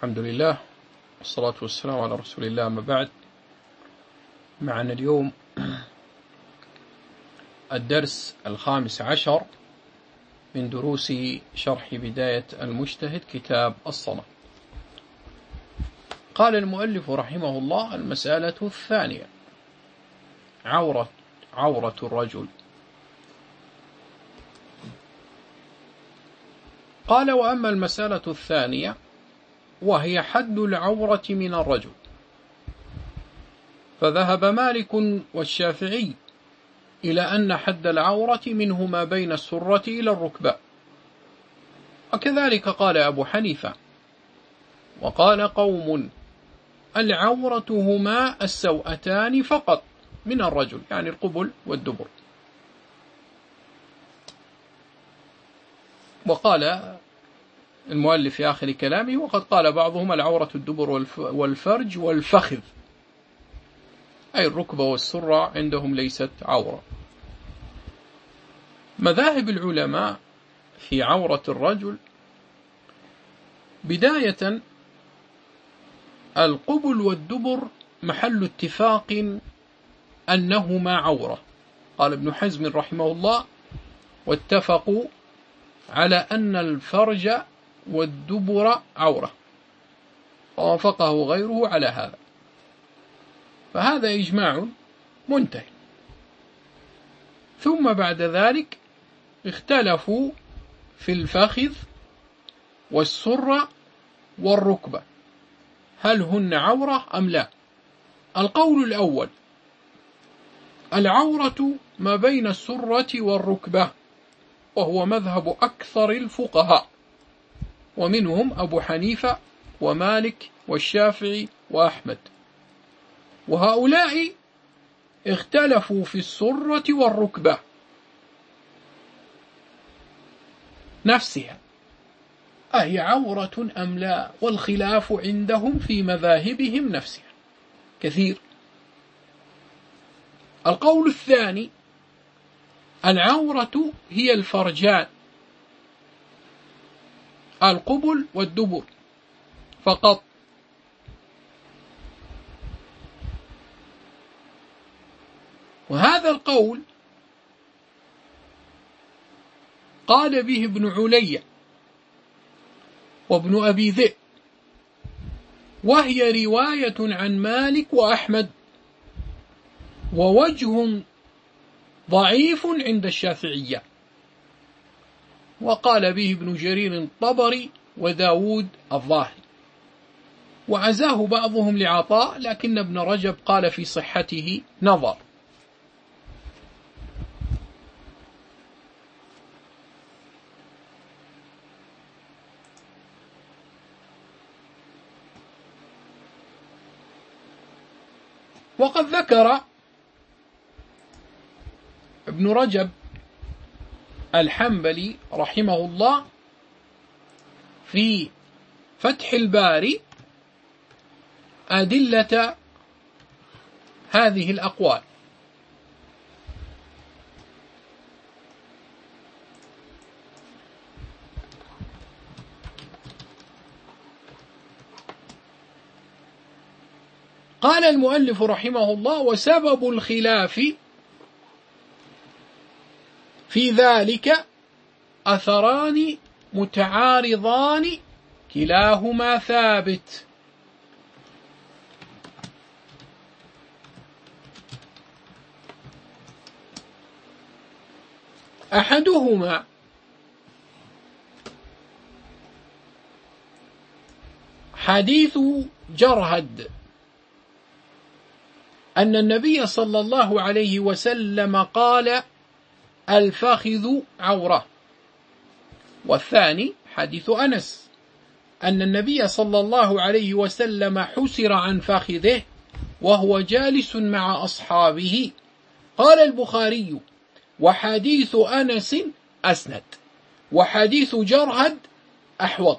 الحمد لله والصلاة والسلام على رسول الله. أما بعد، معنا اليوم الدرس 15 من دروس شرح بداية المجتهد كتاب الصلاة. قال المؤلف رحمه الله: المسألة الثانية، عورة الرجل. قال: وأما المسألة الثانية وهي حد العورة من الرجل، فذهب مالك والشافعي إلى أن حد العورة منه ما بين السرة إلى الركبة، وكذلك قال أبو حنيفة. وقال قوم: العورة هما السوأتان فقط من الرجل، يعني القبل والدبر. وقال المؤلف في آخر كلامه: وقد قال بعضهم العورة الدبر والفرج والفخذ، أي الركبة والسرة عندهم ليست عورة. مذاهب العلماء في عورة الرجل: بداية، القبل والدبر محل اتفاق أنهما عورة. قال ابن حزم رحمه الله: واتفقوا على أن الفرج والدبر عورة، ووافقه غيره على هذا، فهذا إجماع منتهي. ثم بعد ذلك اختلفوا في الفخذ والسرة والركبة، هل هن عورة أم لا؟ القول الأول: العورة ما بين السرة والركبة، وهو مذهب أكثر الفقهاء، ومنهم أبو حنيفة ومالك والشافعي وأحمد. وهؤلاء اختلفوا في السرة والركبة نفسها، أهي عورة أم لا؟ والخلاف عندهم في مذاهبهم نفسها كثير. القول الثاني: العورة هي الفرجان، القبل والدبر فقط. وهذا القول قال به ابن علي وابن أبي ذئب، وهي رواية عن مالك وأحمد، ووجه ضعيف عند الشافعية. وقال به ابن جرير الطبري وداود الظاهري، وعزاه بعضهم لعطاء، لكن ابن رجب قال في صحته نظر. وقد ذكر ابن رجب الحنبلي رحمه الله في فتح الباري أدلة هذه الأقوال. قال المؤلف رحمه الله: وسبب الخلاف في ذلك أثران متعارضان كلاهما ثابت. أحدهما حديث جرهد أن النبي صلى الله عليه وسلم قال: الفخذ عورة. والثاني حديث أنس أن النبي صلى الله عليه وسلم حسر عن فخذه وهو جالس مع أصحابه. قال البخاري: وحديث أنس أسند، وحديث جرهد أحوط.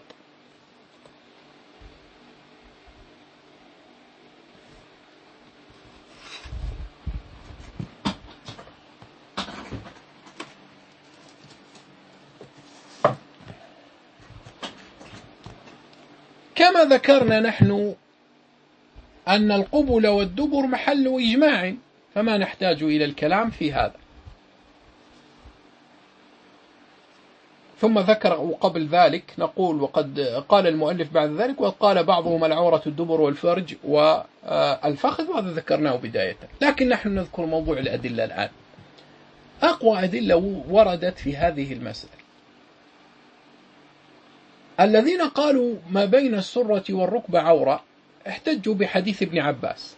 وكما ذكرنا نحن أن القبل والدبر محل إجماع، فما نحتاج إلى الكلام في هذا. ثم ذكر قبل ذلك نقول: وقد قال المؤلف بعد ذلك: وقال بعضهم العورة الدبر والفرج والفخذ، وهذا ذكرناه بداية. لكن نحن نذكر موضوع الأدلة الآن. أقوى أدلة وردت في هذه المسألة الذين قالوا ما بين السرة والركبة عورة احتجوا بحديث ابن عباس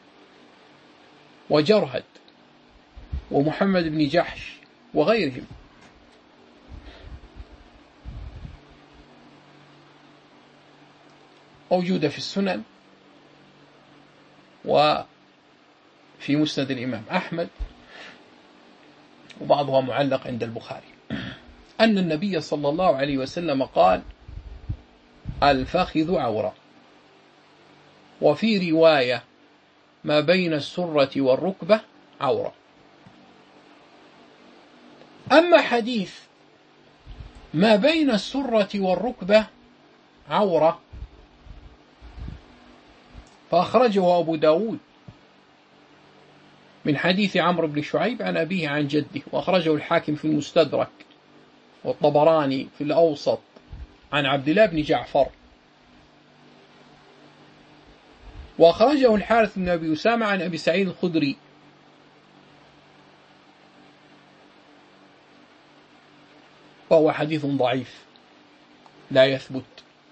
وجرهد ومحمد بن جحش وغيرهم، موجودة في السنن وفي مسند الإمام أحمد، وبعضها معلق عند البخاري، أن النبي صلى الله عليه وسلم قال: الفخذ عورة. وفي رواية: ما بين السرة والركبة عورة. أما حديث ما بين السرة والركبة عورة فأخرجه أبو داود من حديث عمرو بن شعيب عن أبيه عن جده، وأخرجه الحاكم في المستدرك والطبراني في الأوسط عن عبد الله بن جعفر، وأخرجه الحارث بن أبي أسامة عن أبي سعيد الخدري، وهو حديث ضعيف لا يثبت.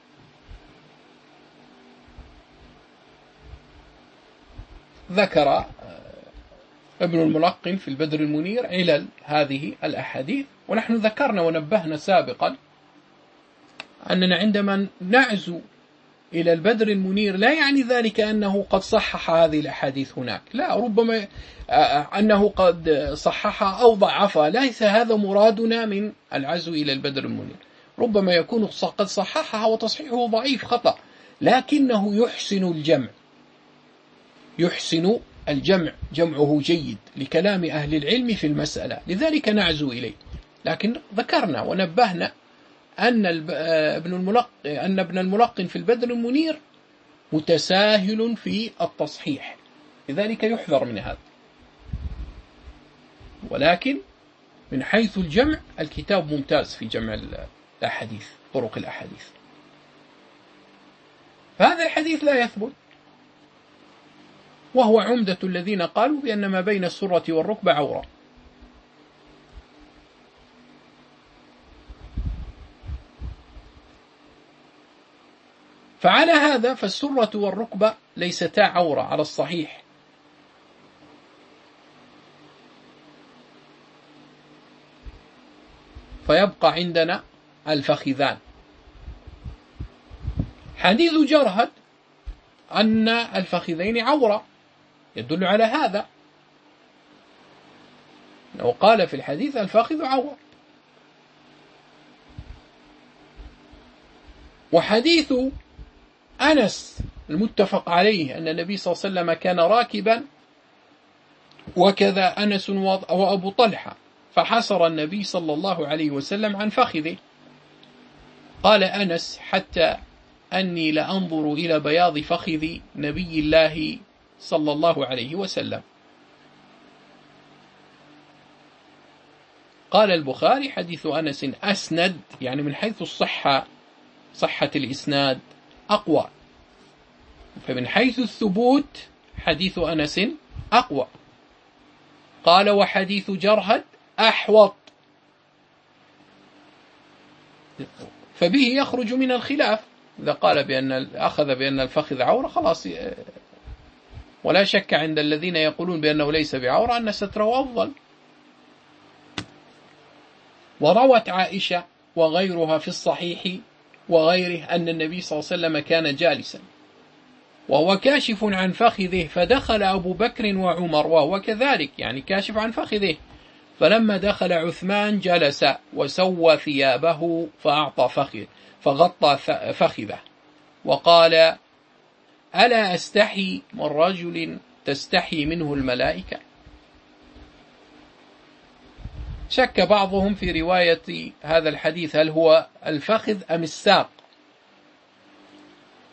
ذكر ابن الملقن في البدر المنير علل هذه الأحاديث، ونحن ذكرنا ونبهنا سابقا أننا عندما نعزو إلى البدر المنير لا يعني ذلك أنه قد صحح هذه الأحاديث هناك، لا، ربما أنه قد صححها أو ضعفها، ليس هذا مرادنا من العزو إلى البدر المنير. ربما يكون قد صححها وتصحيحه ضعيف خطأ، لكنه يحسن الجمع، جمعه جيد لكلام أهل العلم في المسألة، لذلك نعزو إليه. لكن ذكرنا ونبهنا أن ابن الملقن في البدر المنير متساهل في التصحيح، لذلك يحذر من هذا. ولكن من حيث الجمع الكتاب ممتاز في جمع الأحاديث، طرق الأحاديث. فهذا الحديث لا يثبت، وهو عمدة الذين قالوا بأن ما بين السرة والركبة عورة. فعلى هذا فالسرة والركبة ليستا عورة على الصحيح، فيبقى عندنا الفخذان. حديث جرهد أن الفخذين عورة يدل على هذا، وقال في الحديث: الفخذ عورة. وحديث أنس المتفق عليه أن النبي صلى الله عليه وسلم كان راكبا، وكذا أنس وأبو طلحة، فحسر النبي صلى الله عليه وسلم عن فخذه. قال أنس: حتى أني لأنظر إلى بياض فخذ نبي الله صلى الله عليه وسلم. قال البخاري: حديث أنس أسند، يعني من حيث صحة الإسناد أقوى، فمن حيث الثبوت حديث أنس أقوى. قال: وحديث جرهد أحوط، فبه يخرج من الخلاف. إذا قال أخذ بأن الفخذ عورة خلاص، ولا شك عند الذين يقولون بأنه ليس بعورة أن ستره أفضل. وروت عائشة وغيرها في الصحيح وغيره أن النبي صلى الله عليه وسلم كان جالسا وهو كاشف عن فخذه، فدخل أبو بكر وعمر وهو كذلك، يعني كاشف عن فخذه، فلما دخل عثمان جلس وسوى ثيابه فغطى فخذه، وقال: ألا أستحي من رجل تستحي منه الملائكة؟ شك بعضهم في رواية هذا الحديث هل هو الفخذ أم الساق،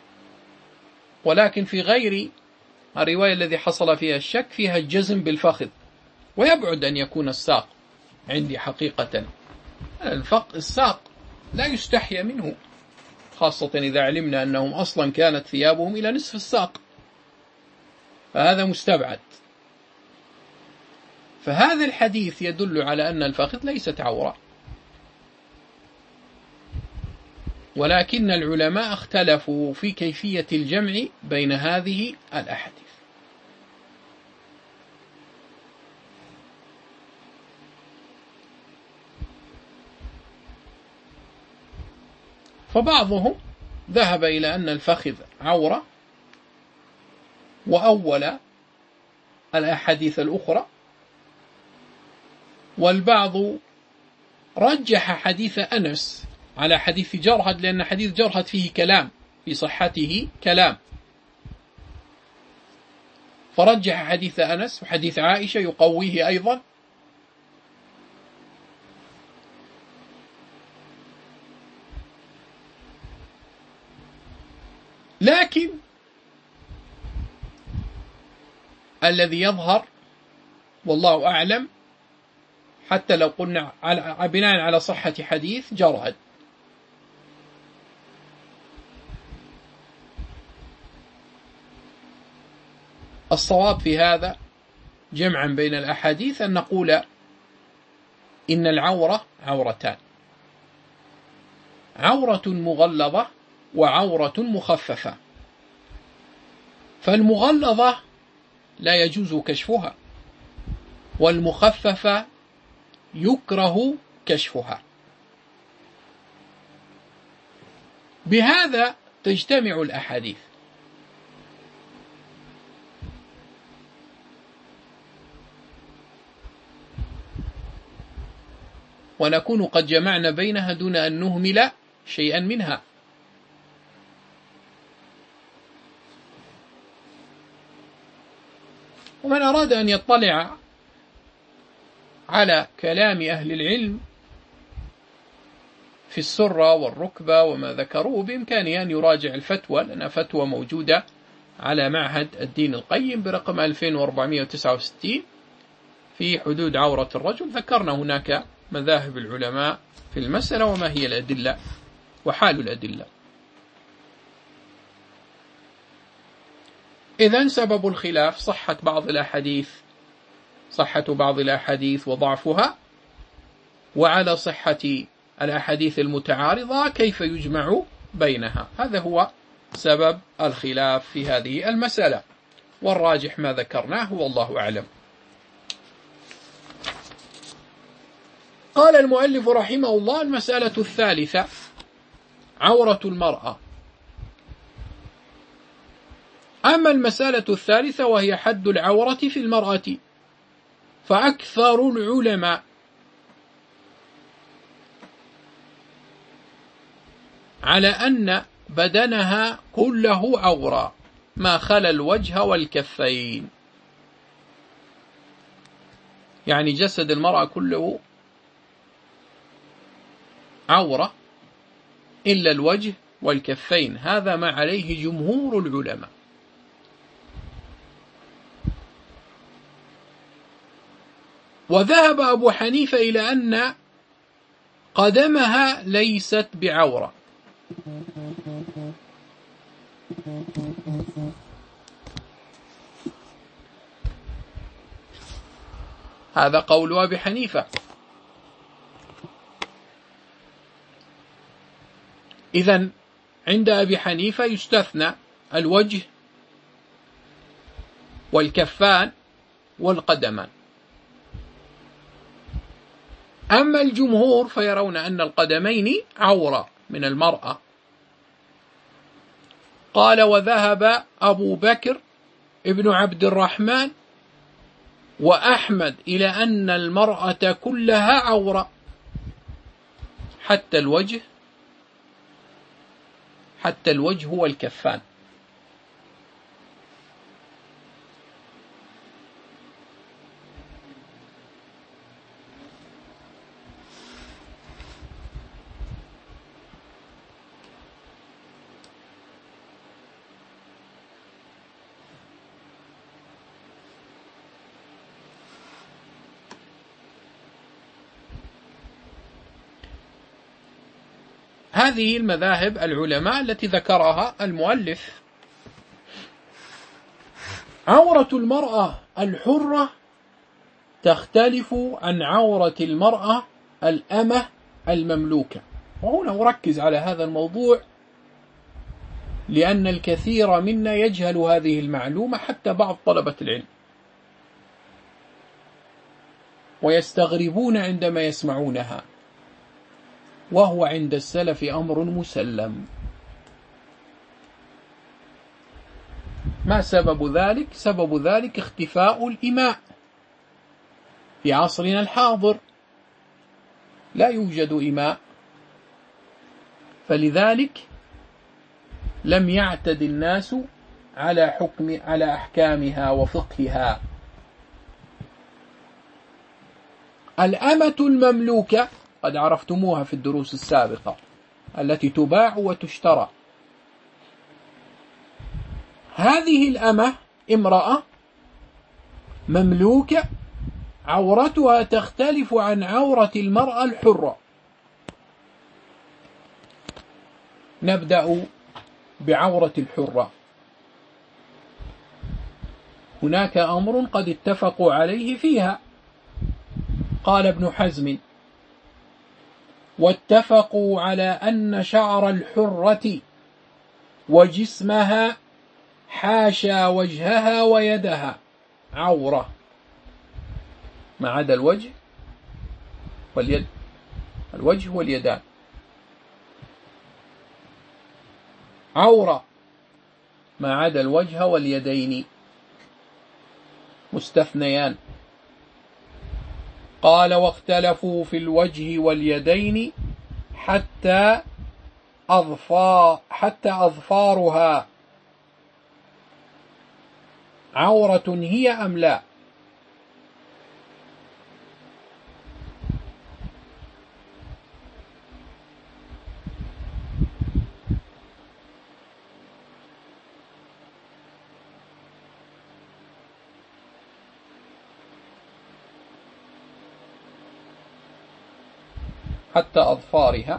ولكن في غير الرواية الذي حصل فيها الشك فيها الجزم بالفخذ، ويبعد أن يكون الساق عندي حقيقة. الساق لا يستحيا منه، خاصة إذا علمنا أنهم أصلا كانت ثيابهم إلى نصف الساق، فهذا مستبعد. فهذا الحديث يدل على أن الفخذ ليست عورة، ولكن العلماء اختلفوا في كيفية الجمع بين هذه الأحاديث. فبعضهم ذهب إلى أن الفخذ عورة وأول الأحاديث الأخرى، والبعض رجح حديث أنس على حديث جرهد، لأن حديث جرهد فيه كلام، في صحته كلام، فرجح حديث أنس، وحديث عائشة يقويه أيضا. لكن الذي يظهر والله أعلم، حتى لو قلنا بناء على صحة حديث جرهد، الصواب في هذا جمعا بين الأحاديث أن نقول إن العورة عورتان: عورة مغلظة وعورة مخففة. فالمغلظة لا يجوز كشفها، والمخففة يكره كشفها. بهذا تجتمع الأحاديث. ونكون قد جمعنا بينها دون أن نهمل شيئا منها. ومن أراد أن يطلع على كلام أهل العلم في السرة والركبة وما ذكروه بإمكانه أن يراجع الفتوى، لأن فتوى موجودة على معهد الدين القيم برقم 2469 في حدود عورة الرجل. ذكرنا هناك مذاهب العلماء في المسألة وما هي الأدلة وحال الأدلة. إذن سبب الخلاف صحة بعض الأحاديث وضعفها، وعلى صحة الأحاديث المتعارضة كيف يجمع بينها. هذا هو سبب الخلاف في هذه المسألة، والراجح ما ذكرناه والله أعلم. قال المؤلف رحمه الله: المسألة الثالثة عورة المرأة. أما المسألة الثالثة وهي حد العورة في المرأة، فأكثر العلماء على أن بدنها كله عورة ما خلا الوجه والكفين، يعني جسد المرأة كله عورة إلا الوجه والكفين. هذا ما عليه جمهور العلماء. وذهب أبو حنيفة إلى أن قدمها ليست بعورة. هذا قول أبي حنيفة. إذن عند أبي حنيفة يستثنى الوجه والكفان والقدمان. أما الجمهور فيرون أن القدمين عورة من المرأة. قال: وذهب أبو بكر ابن عبد الرحمن وأحمد إلى أن المرأة كلها عورة حتى الوجه والكفان. هذه المذاهب العلماء التي ذكرها المؤلف. عورة المرأة الحرة تختلف عن عورة المرأة الأمة المملوكة. وهنا أركز على هذا الموضوع لأن الكثير منا يجهل هذه المعلومة، حتى بعض طلبة العلم، ويستغربون عندما يسمعونها، وهو عند السلف أمر مسلم. ما سبب ذلك؟ سبب ذلك اختفاء الإماء في عصرنا الحاضر، لا يوجد إماء، فلذلك لم يعتد الناس على أحكامها وفقهها. الأمة المملوكة قد عرفتموها في الدروس السابقة، التي تباع وتشترى. هذه الأمة امرأة مملوكة، عورتها تختلف عن عورة المرأة الحرة. نبدأ بعورة الحرة. هناك أمر قد اتفقوا عليه فيها. قال ابن حزم: واتفقوا على أن شعر الحرة وجسمها حاشا وجهها ويدها عورة، ما عدا الوجه واليد، الوجه واليدان عورة، ما عدا الوجه واليدين مستثنيان. قال: واختلفوا في الوجه واليدين حتى أظفارها عورة هي أم لا. حتى أظفارها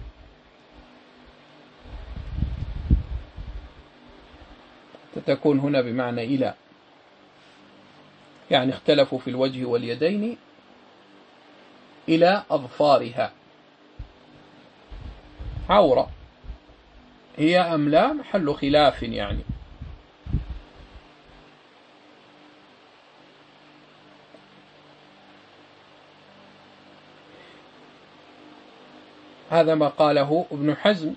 تكون هنا بمعنى إلى، يعني اختلفوا في الوجه واليدين إلى أظفارها عورة هي أم لا، محل خلاف يعني. هذا ما قاله ابن حزم.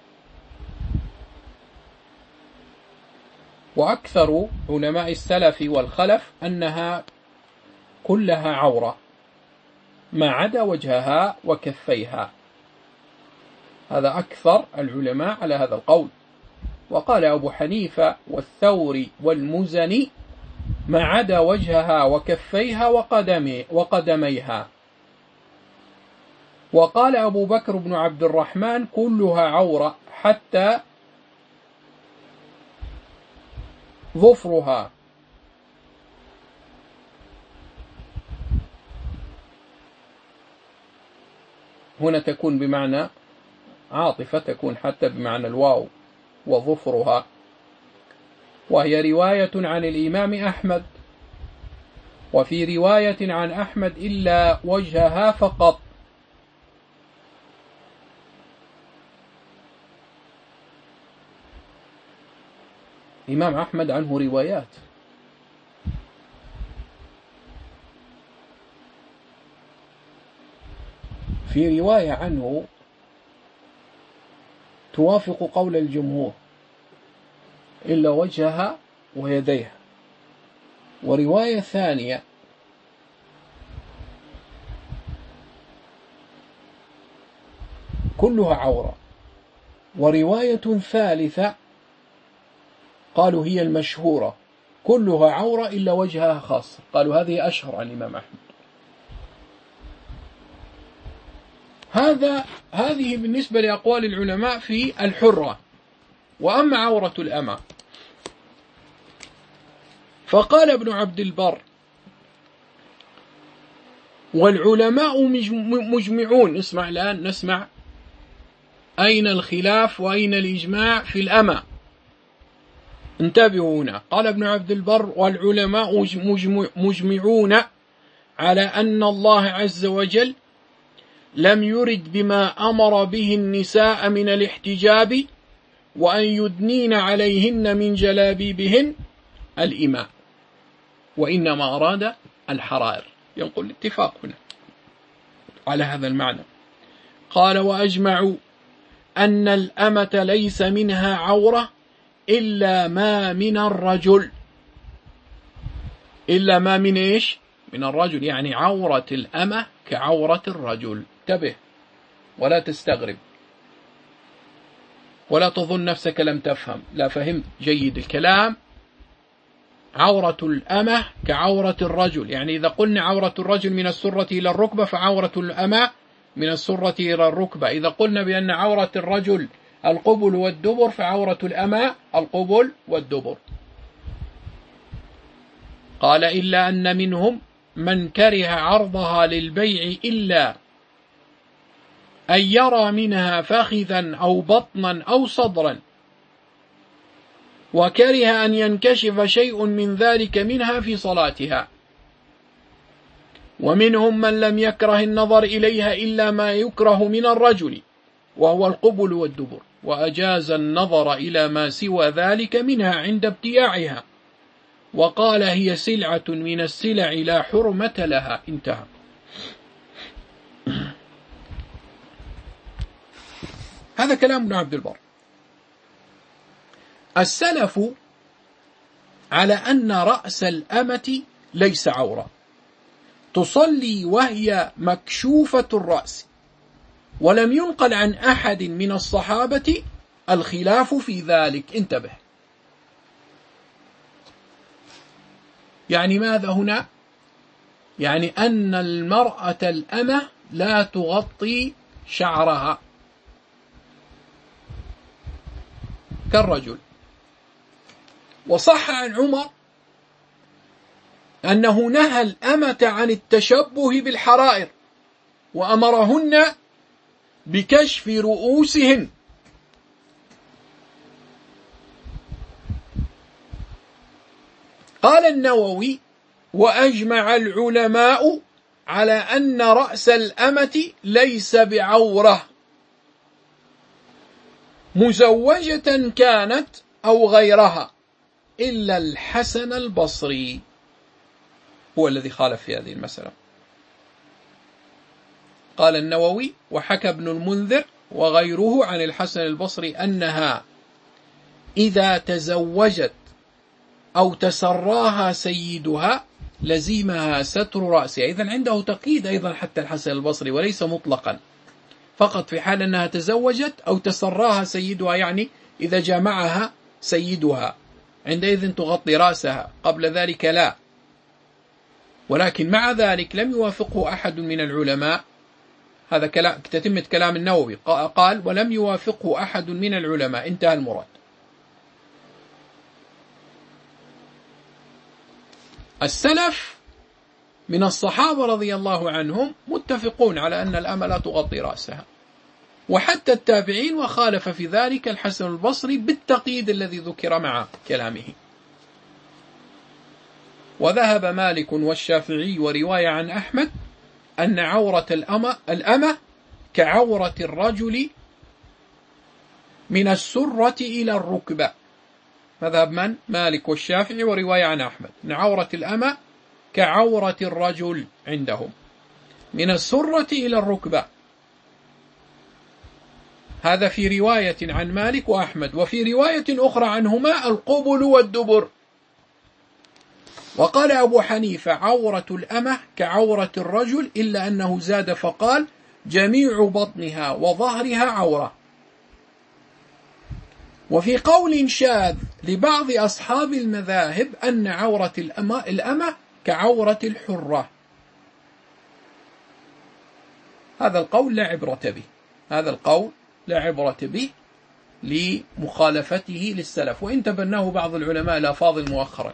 وأكثر علماء السلف والخلف أنها كلها عورة ما عدا وجهها وكفيها. هذا أكثر العلماء على هذا القول. وقال أبو حنيفة والثوري والمزني: ما عدا وجهها وكفيها وقدميها. وقال أبو بكر بن عبد الرحمن: كلها عورة حتى ظفرها. هنا تكون بمعنى عاطفة، تكون حتى بمعنى الواو، وظفرها، وهي رواية عن الإمام أحمد. وفي رواية عن أحمد: إلا وجهها فقط. الإمام أحمد عنه روايات. في رواية عنه توافق قول الجمهور: إلا وجهها ويديها. ورواية ثانية كلها عورة. ورواية ثالثة قالوا هي المشهورة: كلها عورة إلا وجهها خاصة. قالوا هذه أشهر عن الإمام أحمد. هذه بالنسبة لأقوال العلماء في الحرة. وأما عورة الأمة فقال ابن عبد البر: والعلماء مجمعون. اسمع الآن، نسمع أين الخلاف وأين الإجماع في الأمة؟ انتبهوا هنا. قال ابن عبد البر: والعلماء مجمعون على أن الله عز وجل لم يرد بما أمر به النساء من الاحتجاب وأن يدنين عليهن من جلابيبهن الإماء، وإنما أراد الحرائر. ينقل الاتفاق هنا على هذا المعنى. قال: وأجمعوا أن الأمة ليس منها عورة إلا ما من الرجل. إلا ما من إيش؟ من الرجل، يعني عورة الأمة كعورة الرجل. انتبه ولا تستغرب ولا تظن نفسك لم تفهم، لا فهمت جيد الكلام. عورة الأمة كعورة الرجل، يعني إذا قلنا عورة الرجل من السرة إلى الركبة فعورة الأمة من السرة إلى الركبة. إذا قلنا بأن عورة الرجل القبل والدبر فعورة الأمة القبل والدبر. قال: إلا أن منهم من كره عرضها للبيع إلا أن يرى منها فخذا أو بطنا أو صدرا، وكره أن ينكشف شيء من ذلك منها في صلاتها. ومنهم من لم يكره النظر إليها إلا ما يكره من الرجل وهو القبل والدبر، وأجاز النظر إلى ما سوى ذلك منها عند ابتياعها، وقال: هي سلعة من السلع لا حرمة لها. انتهى. هذا كلام ابن عبد البر. السلف على أن رأس الأمة ليس عورة، تصلي وهي مكشوفة الرأس، ولم ينقل عن أحد من الصحابة الخلاف في ذلك. انتبه. يعني ماذا هنا؟ يعني أن المرأة الأمة لا تغطي شعرها كالرجل. وصح عن عمر أنه نهى الأمة عن التشبه بالحرائر وأمرهن بكشف رؤوسهن. قال النووي: وأجمع العلماء على أن رأس الأمة ليس بعورة مزوجة كانت أو غيرها، إلا الحسن البصري هو الذي خالف في هذه المسألة. قال النووي: وحكى ابن المنذر وغيره عن الحسن البصري أنها إذا تزوجت أو تسراها سيدها لزمها ستر رأسها. إذن عنده تقييد أيضا حتى الحسن البصري، وليس مطلقا، فقط في حال أنها تزوجت أو تسراها سيدها، يعني إذا جامعها سيدها عندئذ تغطي رأسها، قبل ذلك لا. ولكن مع ذلك لم يوافقه أحد من العلماء. هذا كلام تتمة كلام النووي. قال: ولم يوافقه أحد من العلماء. انتهى المراد. السلف من الصحابة رضي الله عنهم متفقون على أن الأمة لا تغطي رأسها، وحتى التابعين، وخالف في ذلك الحسن البصري بالتقييد الذي ذكر مع كلامه. وذهب مالك والشافعي ورواية عن أحمد أن عورة الأمة كعورة الرجل من السرة إلى الركبة. مذهب من؟ مالك والشافعي ورواية عن أحمد أن عورة الأمة كعورة الرجل عندهم من السرة إلى الركبة. هذا في رواية عن مالك وأحمد، وفي رواية أخرى عنهما القبل والدبر. وقال أبو حنيفة: عورة الأمة كعورة الرجل، إلا أنه زاد فقال: جميع بطنها وظهرها عورة. وفي قول شاذ لبعض أصحاب المذاهب أن عورة الأمة كعورة الحرة. هذا القول لا عبرة به، هذا القول لا عبرة به لمخالفته للسلف، وإن تبناه بعض العلماء الأفاضل مؤخرا،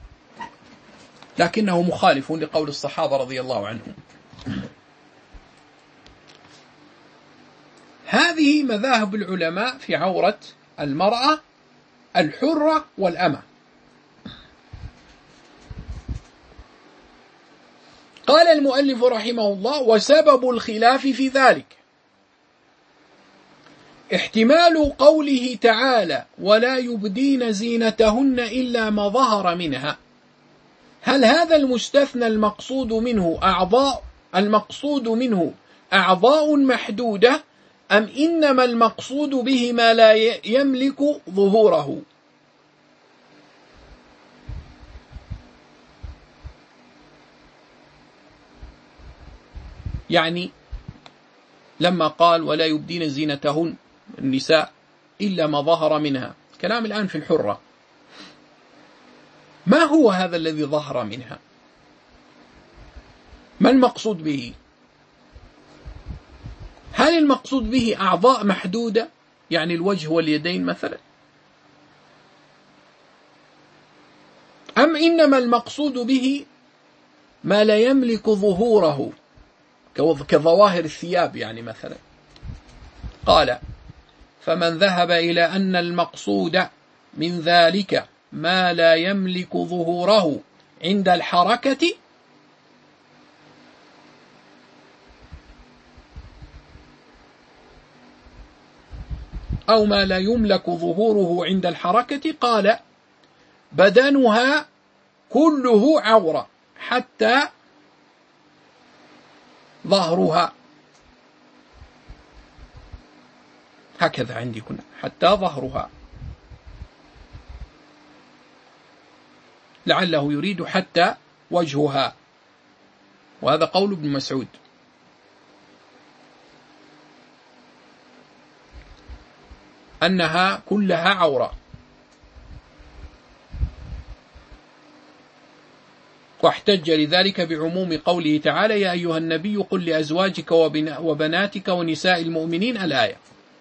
لكنه مخالف لقول الصحابة رضي الله عنهم. هذه مذاهب العلماء في عورة المرأة الحرة والأمة. قال المؤلف رحمه الله: وسبب الخلاف في ذلك احتمال قوله تعالى: ولا يبدين زينتهن إلا ما ظهر منها. هل هذا المستثنى المقصود منه أعضاء محدودة، أم إنما المقصود به ما لا يملك ظهوره؟ يعني لما قال ولا يبدين زينتهن النساء إلا ما ظهر منها، كلام الآن في الحرة، ما هو هذا الذي ظهر منها؟ ما المقصود به؟ هل المقصود به أعضاء محدودة، يعني الوجه واليدين مثلا، أم إنما المقصود به ما لا يملك ظهوره كظواهر الثياب يعني مثلا؟ قال: فمن ذهب إلى أن المقصود من ذلك ما لا يملك ظهوره عند الحركة أو ما لا يملك ظهوره عند الحركة، قال: بدنها كله عورة حتى ظهرها. هكذا عندي كنا، حتى ظهرها، لعله يريد حتى وجهها، وهذا قول ابن مسعود. أنها كلها عورة. واحتج لذلك بعموم قوله تعالى: يا أيها النبي قل لأزواجك وبناتك ونساء المؤمنين، الآية.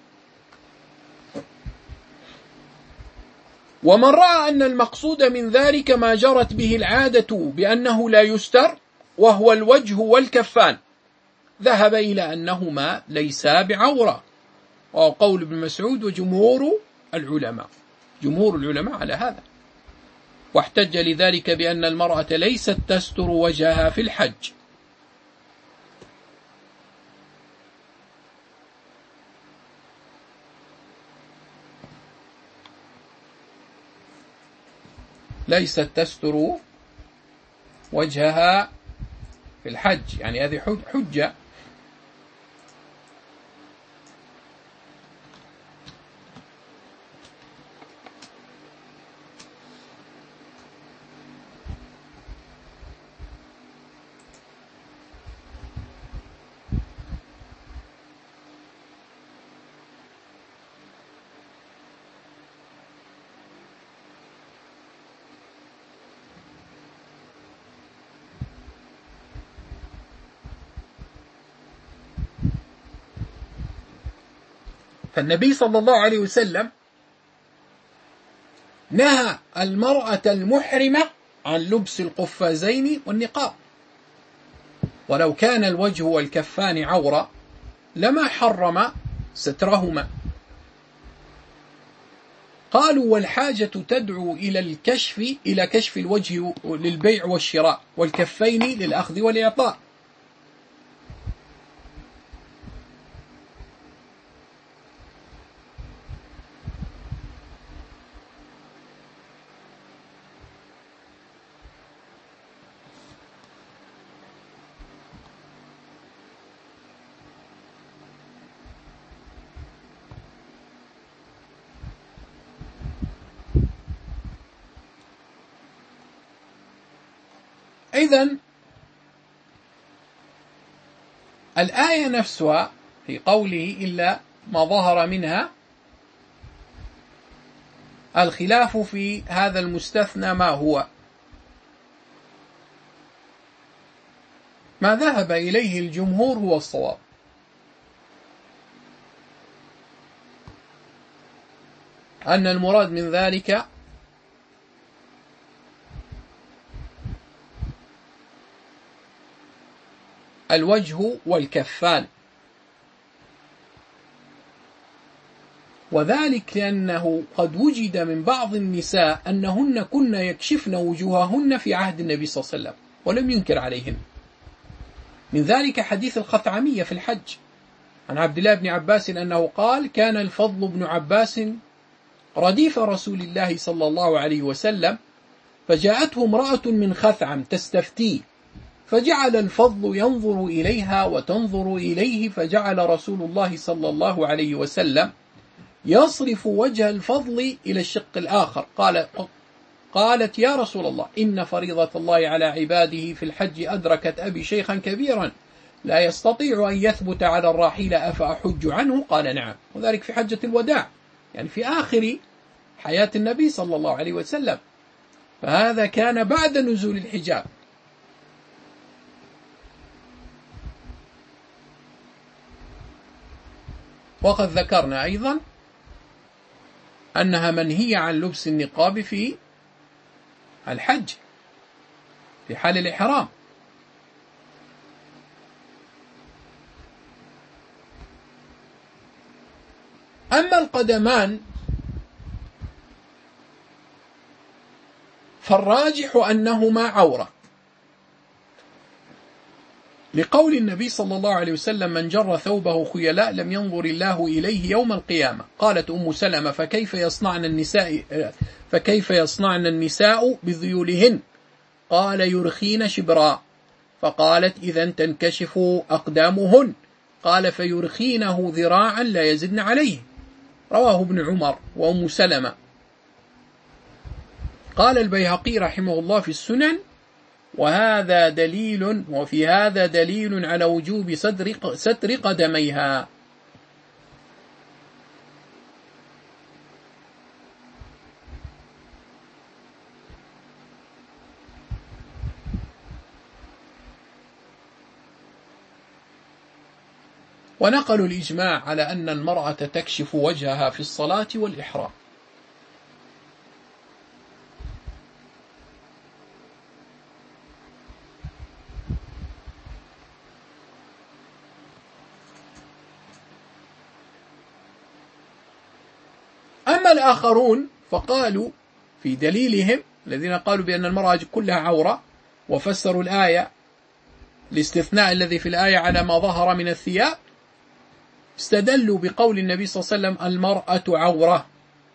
ومن رأى أن المقصود من ذلك ما جرت به العادة بأنه لا يستر، وهو الوجه والكفان، ذهب إلى أنهما ليسا بعورة، وهو قول ابن مسعود وجمهور العلماء، جمهور العلماء على هذا. واحتج لذلك بأن المرأة ليست تستر وجهها في الحج. ليست تستر وجهها في الحج، يعني هذه حجة. فالنبي صلى الله عليه وسلم نهى المرأة المحرمة عن لبس القفازين والنقاب، ولو كان الوجه والكفان عورة لما حرم سترهما. قالوا: والحاجة تدعو إلى كشف الوجه للبيع والشراء، والكفين للأخذ والإعطاء. إذن الآية نفسها في قوله إلا ما ظهر منها، الخلاف في هذا المستثنى ما هو؟ ما ذهب إليه الجمهور هو الصواب، أن المراد من ذلك الوجه والكفان، وذلك لأنه قد وجد من بعض النساء أنهن كن يكشفن وجوههن في عهد النبي صلى الله عليه وسلم ولم ينكر عليهن. من ذلك حديث الخثعمية في الحج عن عبد الله بن عباس أنه قال: كان الفضل بن عباس رديف رسول الله صلى الله عليه وسلم، فجاءته امرأة من خثعم تستفتيه، فجعل الفضل ينظر إليها وتنظر إليه، فجعل رسول الله صلى الله عليه وسلم يصرف وجه الفضل إلى الشق الآخر. قالت: يا رسول الله، إن فريضة الله على عباده في الحج أدركت أبي شيخا كبيرا لا يستطيع أن يثبت على الراحلة، أفأحج عنه؟ قال: نعم. وذلك في حجة الوداع، يعني في آخر حياة النبي صلى الله عليه وسلم، فهذا كان بعد نزول الحجاب. وقد ذكرنا أيضا أنها منهية عن لبس النقاب في الحج في حال الإحرام. أما القدمان فالراجح أنهما عورة، لقول النبي صلى الله عليه وسلم: من جر ثوبه خيلاء لم ينظر الله إليه يوم القيامة. قالت أم سلمة: فكيف يصنعن النساء بذيولهن؟ قال: يرخين شبرا. فقالت: إذا تنكشف أقدامهن. قال: فيرخينه ذراعا لا يزدن عليه. رواه ابن عمر وأم سلمة. قال البيهقي رحمه الله في السنن: وفي هذا دليل على وجوب ستر قدميها. ونقلوا الإجماع على أن المرأة تكشف وجهها في الصلاة والإحرام. أما الآخرون فقالوا في دليلهم الذين قالوا بأن المرأة كلها عورة، وفسروا الآية الاستثناء الذي في الآية على ما ظهر من الثياب، استدلوا بقول النبي صلى الله عليه وسلم: المرأة عورة.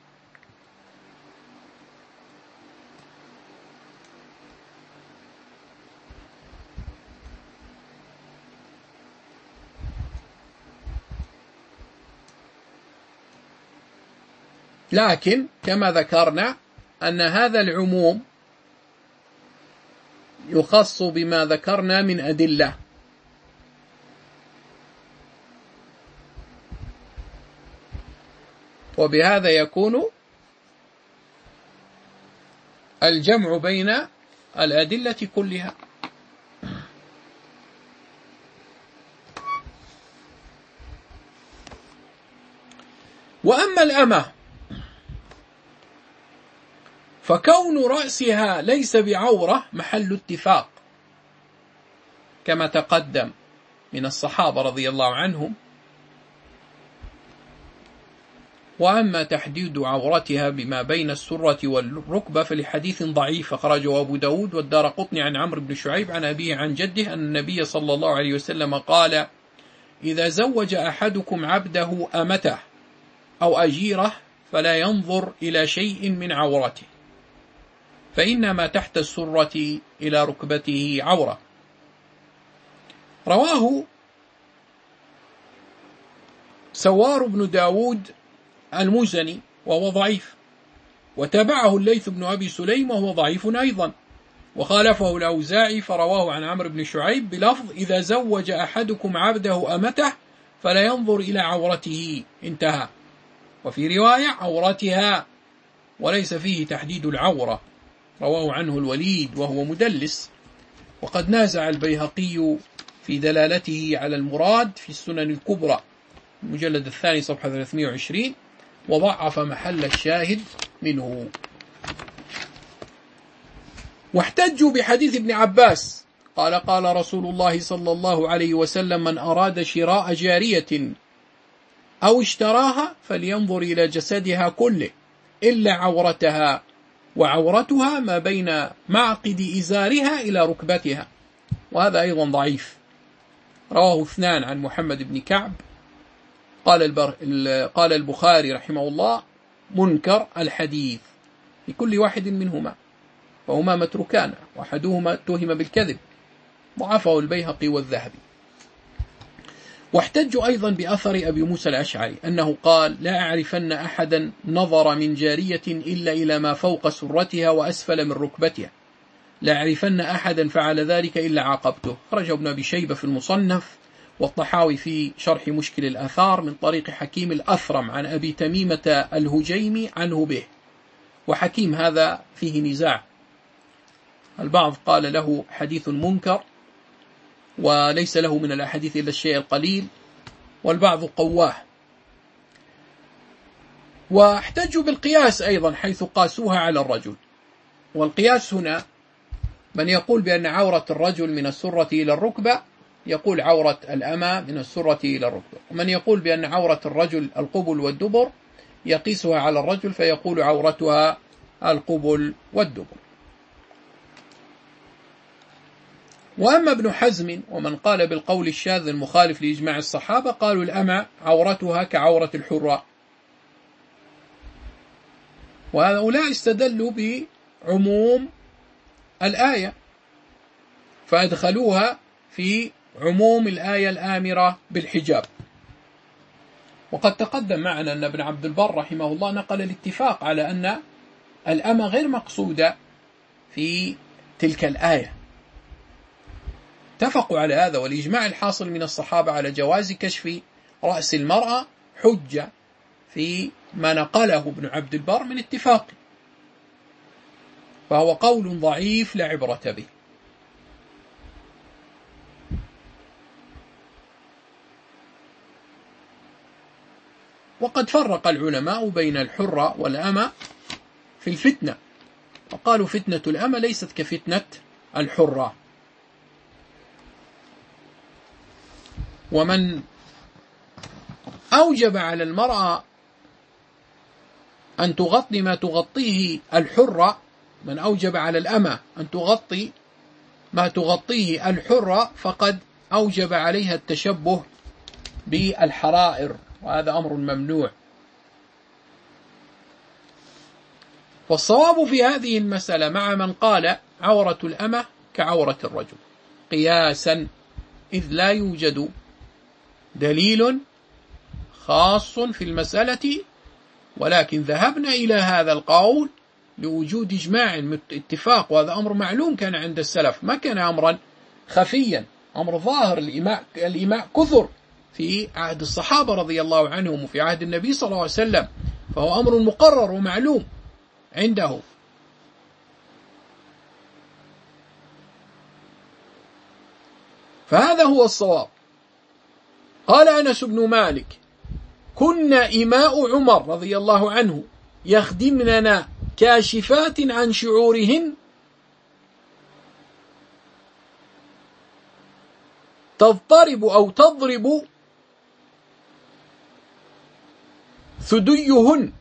لكن كما ذكرنا أن هذا العموم يخص بما ذكرنا من أدلة، وبهذا يكون الجمع بين الأدلة كلها. وأما الأمة فكون رأسها ليس بعورة محل اتفاق كما تقدم من الصحابة رضي الله عنهم. وأما تحديد عورتها بما بين السرة والركبة فلحديث ضعيف أخرجه أبو داود والدارقطني عن عمرو بن شعيب عن أبيه عن جده أن النبي صلى الله عليه وسلم قال: إذا زوج أحدكم عبده أمته أو أجيره فلا ينظر إلى شيء من عورته، فإنما تحت السرة إلى ركبته عورة. رواه سوار بن داود المزني وهو ضعيف، وتابعه الليث بن أبي سليم وهو ضعيف أيضا، وخالفه الأوزاعي فرواه عن عمرو بن شعيب بلفظ: إذا زوج أحدكم عبده أمته فلا ينظر إلى عورته، انتهى. وفي رواية عورتها، وليس فيه تحديد العورة. رواه عنه الوليد وهو مدلس. وقد نازع البيهقي في دلالته على المراد في السنن الكبرى المجلد الثاني صفحة 320، وضعف محل الشاهد منه. واحتجوا بحديث ابن عباس قال: قال رسول الله صلى الله عليه وسلم: من أراد شراء جارية أو اشتراها فلينظر إلى جسدها كله إلا عورتها، وعورتها ما بين معقد إزارها إلى ركبتها. وهذا أيضا ضعيف، رواه 2 عن محمد بن كعب. قال البخاري رحمه الله منكر الحديث في كل واحد منهما، فهما متروكان، وأحدهما اتهم بالكذب، ضعفه البيهقي والذهبي. واحتجوا أيضا بأثر أبي موسى الأشعري أنه قال: لا أعرفن أحدا نظر من جارية إلا إلى ما فوق سرتها وأسفل من ركبتها، لا أعرفن أحدا فعل ذلك إلا عاقبته. خرج ابن أبي شيبة في المصنف، والطحاوي في شرح مشكل الآثار من طريق حكيم الأثرم عن أبي تميمة الهجيمي عنه به. وحكيم هذا فيه نزاع، البعض قال له حديث منكر وليس له من الأحاديث إلا الشيء القليل، والبعض قواه. واحتجوا بالقياس أيضا حيث قاسوها على الرجل. والقياس هنا من يقول بأن عورة الرجل من السرة إلى الركبة يقول عورة الأمة من السرة إلى الركبة، ومن يقول بأن عورة الرجل القبل والدبر يقيسها على الرجل فيقول عورتها القبل والدبر. وأما ابن حزم ومن قال بالقول الشاذ المخالف لإجماع الصحابة قالوا الأمة عورتها كعورة الحرة، وهؤلاء استدلوا بعموم الآية فأدخلوها في عموم الآية الآمرة بالحجاب. وقد تقدم معنا أن ابن عبد البر رحمه الله نقل الاتفاق على أن الأمة غير مقصودة في تلك الآية، اتفقوا على هذا، والإجماع الحاصل من الصحابة على جواز كشف رأس المرأة حجة في ما نقله ابن عبد البر من اتفاق، فهو قول ضعيف لا عبرة به. وقد فرق العلماء بين الحرة والأمة في الفتنة، وقالوا فتنة الأمة ليست كفتنة الحرة. ومن أوجب على المرأة أن تغطي ما تغطيه الحرة، من أوجب على الأمة أن تغطي ما تغطيه الحرة فقد أوجب عليها التشبه بالحرائر، وهذا أمر ممنوع. والصواب في هذه المسألة مع من قال عورة الأمة كعورة الرجل قياسا، إذ لا يوجد دليل خاص في المسألة، ولكن ذهبنا إلى هذا القول لوجود إجماع اتفاق، وهذا أمر معلوم كان عند السلف، ما كان أمرا خفيا، أمر ظاهر. الإماء كثر في عهد الصحابة رضي الله عنهم وفي عهد النبي صلى الله عليه وسلم، فهو أمر مقرر ومعلوم عنده. فهذا هو الصواب. قال أنس بن مالك: كنا إماء عمر رضي الله عنه يخدمننا كاشفات عن شعورهن تضطرب أو تضرب ثديهن.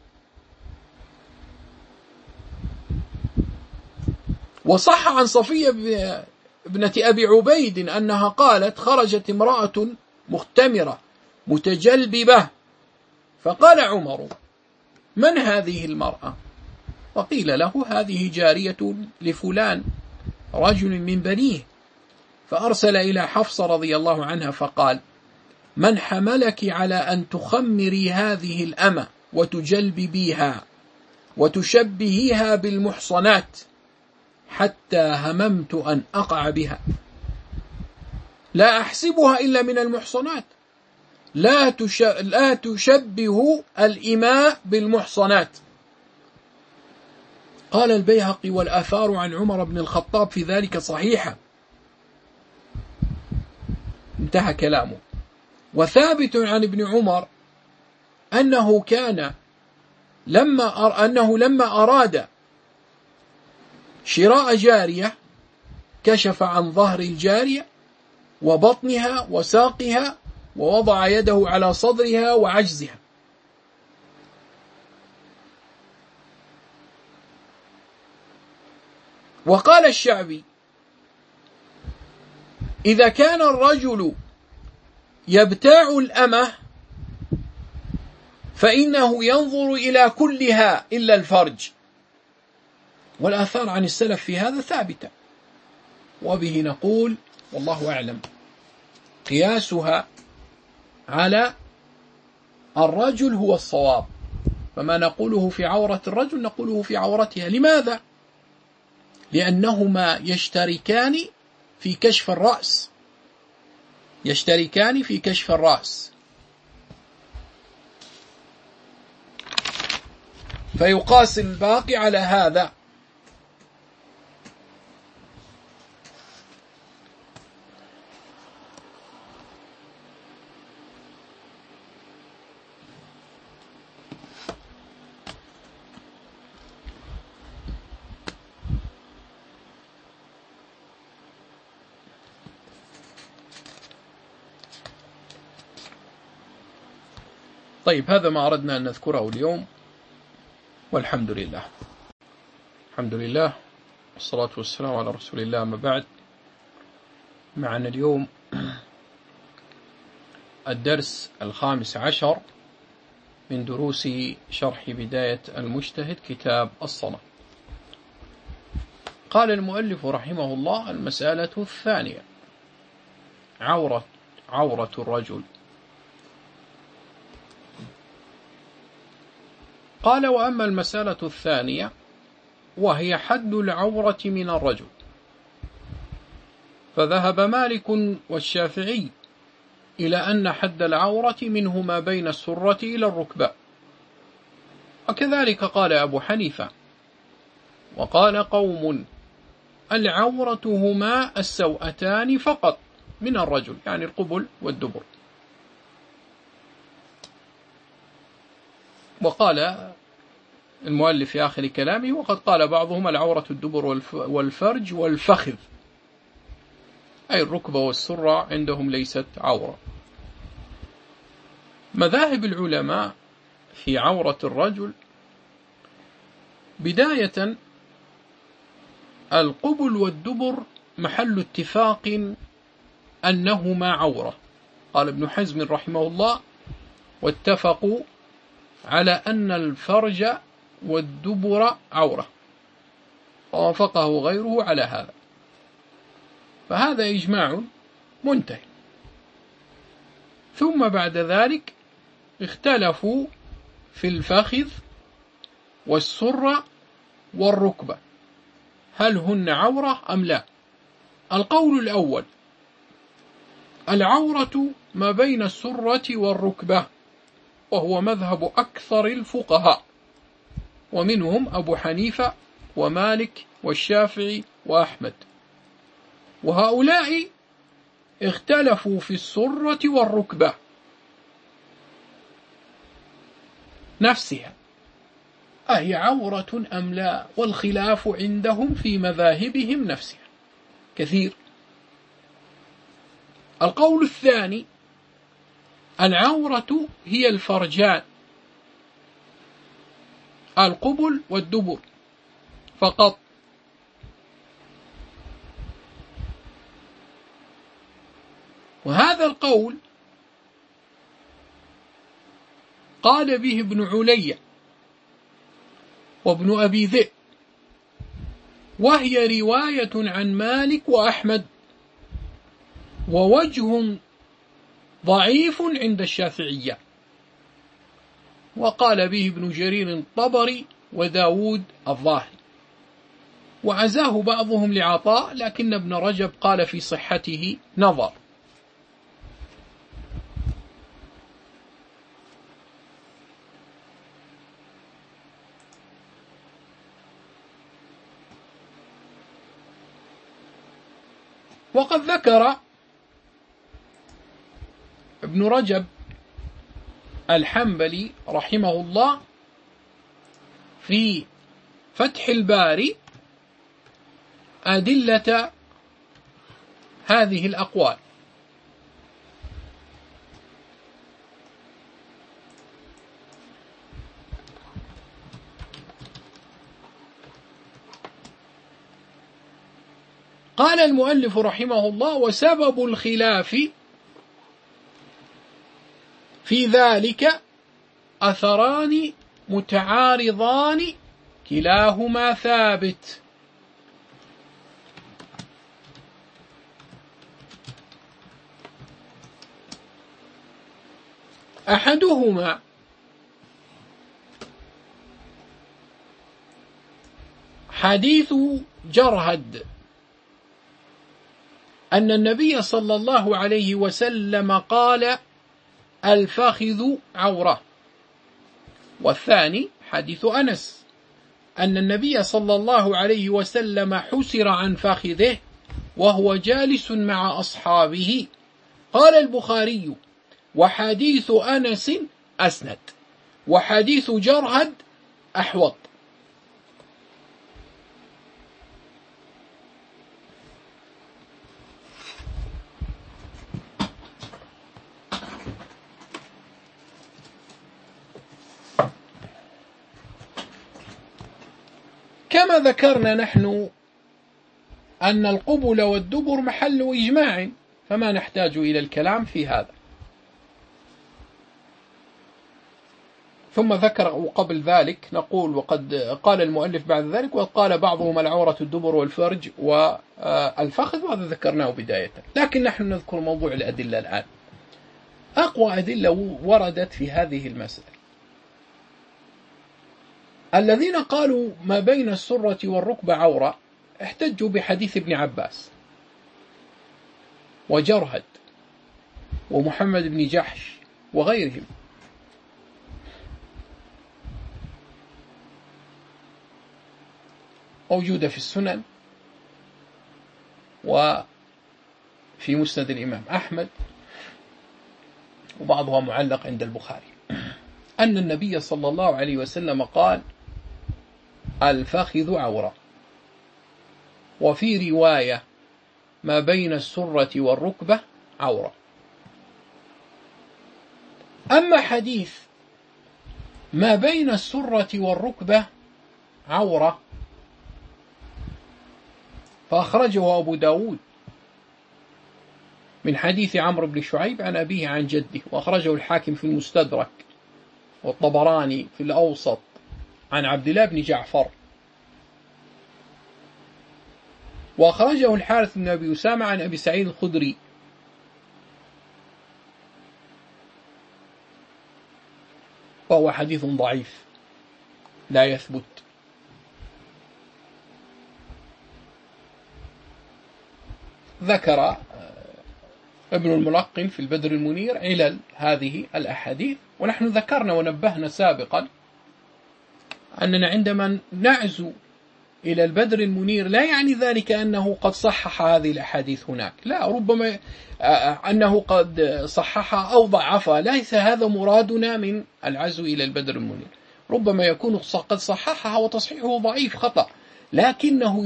وصح عن صفية ابنة أبي عبيد أنها قالت: خرجت امرأة مختمرة متجلببة، فقال عمر: من هذه المرأة؟ وقيل له: هذه جارية لفلان رجل من بنيه. فأرسل إلى حفصة رضي الله عنها فقال: من حملك على أن تخمري هذه الأمة وتجلببيها وتشبهيها بالمحصنات حتى هممت أن أقع بها، لا أحسبها إلا من المحصنات، لا تشبه الإماء بالمحصنات. قال البيهقي: والآثار عن عمر بن الخطاب في ذلك صحيحة. انتهى كلامه. وثابت عن ابن عمر أنه كان لما أراد شراء جارية كشف عن ظهر الجارية وبطنها وساقها ووضع يده على صدرها وعجزها. وقال الشعبي: إذا كان الرجل يبتاع الأمة فإنه ينظر إلى كلها إلا الفرج. والآثار عن السلف في هذا ثابتة، وبه نقول والله أعلم قياسها على الرجل هو الصواب، فما نقوله في عورة الرجل نقوله في عورتها. لماذا؟ لأنهما يشتركان في كشف الرأس، يشتركان في كشف الرأس، فيقاس الباقي على هذا. طيب، هذا ما أردنا أن نذكره اليوم، والحمد لله. الحمد لله والصلاة والسلام على رسول الله. ما بعد، معنا اليوم الدرس 15 من دروس شرح بداية المجتهد كتاب الصلاة. قال المؤلف رحمه الله: المسألة الثانية، عورة الرجل. قال: وأما المسألة الثانية وهي حد العورة من الرجل، فذهب مالك والشافعي إلى أن حد العورة منه ما بين السرة إلى الركبة، وكذلك قال أبو حنيفة. وقال قوم: العورة هما السوأتان فقط من الرجل، يعني القبل والدبر. وقال المؤلف في آخر كلامه: وقد قال بعضهم العورة الدبر والفرج والفخذ، أي الركبة والسرة عندهم ليست عورة. مذاهب العلماء في عورة الرجل: بداية القبل والدبر محل اتفاق أنهما عورة. قال ابن حزم رحمه الله: واتفقوا على أن الفرج والدبر عورة، ووافقه غيره على هذا، فهذا إجماع منتهي. ثم بعد ذلك اختلفوا في الفخذ والسرة والركبة، هل هن عورة أم لا؟ القول الأول: العورة ما بين السرة والركبة، وهو مذهب أكثر الفقهاء، ومنهم أبو حنيفة ومالك والشافعي وأحمد. وهؤلاء اختلفوا في السرة والركبة نفسها، أهي عورة أم لا؟ والخلاف عندهم في مذاهبهم نفسها كثير. القول الثاني: العورة هي الفرجان، القبل والدبر فقط. وهذا القول قال به ابن علي وابن أبي ذئب، وهي رواية عن مالك وأحمد، ووجه ضعيف عند الشافعية. وقال به ابن جرير الطبري وداود الظاهري، وعزاه بعضهم لعطاء، لكن ابن رجب قال في صحته نظر. وقد ذكر ابن رجب الحنبلي رحمه الله في فتح الباري أدلة هذه الأقوال، قال المؤلف رحمه الله: وسبب الخلاف في ذلك أثران متعارضان كلاهما ثابت. أحدهما حديث جرهد أن النبي صلى الله عليه وسلم قال: الفخذ عورة. والثاني حديث أنس أن النبي صلى الله عليه وسلم حسر عن فخذه وهو جالس مع أصحابه. قال البخاري: وحديث أنس أسند، وحديث جرهد أحوط. كما ذكرنا نحن أن القبل والدبر محل إجماع، فما نحتاج إلى الكلام في هذا. ثم ذكر قبل ذلك نقول: وقد قال المؤلف بعد ذلك: وقال بعضهم العورة الدبر والفرج والفخذ، وهذا ذكرناه بداية. لكن نحن نذكر موضوع الأدلة الآن. أقوى أدلة وردت في هذه المسألة الذين قالوا ما بين السرة والركبة عورة احتجوا بحديث ابن عباس وجرهد ومحمد بن جحش وغيرهم. موجودة في السنن وفي مسند الإمام أحمد، وبعضها معلق عند البخاري، أن النبي صلى الله عليه وسلم قال: الفخذ عورة. وفي رواية: ما بين السرة والركبة عورة. أما حديث ما بين السرة والركبة عورة فأخرجه أبو داود من حديث عمرو بن شعيب عن أبيه عن جده، وأخرجه الحاكم في المستدرك، والطبراني في الأوسط عن عبد الله بن جعفر، وأخرجه الحارث بن أبي أسامة عن أبي سعيد الخدري. وهو حديث ضعيف لا يثبت. ذكر ابن الملقن في البدر المنير علل هذه الأحاديث، ونحن ذكرنا ونبهنا سابقا أننا عندما نعزو إلى البدر المنير لا يعني ذلك أنه قد صحح هذه الأحاديث هناك، لا، ربما أنه قد صححها أو ضعفها، ليس هذا مرادنا من العزو إلى البدر المنير. ربما يكون قد صححها وتصحيحه ضعيف خطأ، لكنه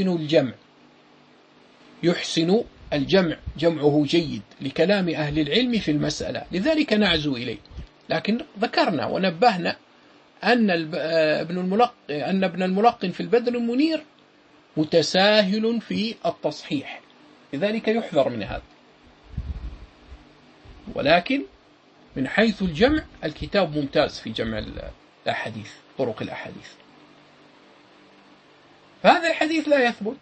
يحسن الجمع، جمعه جيد لكلام أهل العلم في المسألة، لذلك نعزو إليه. لكن ذكرنا ونبهنا أن ابن الملقن في البدر المنير متساهل في التصحيح، لذلك يحذر من هذا. ولكن من حيث الجمع الكتاب ممتاز في جمع الأحاديث، طرق الأحاديث. فهذا الحديث لا يثبت،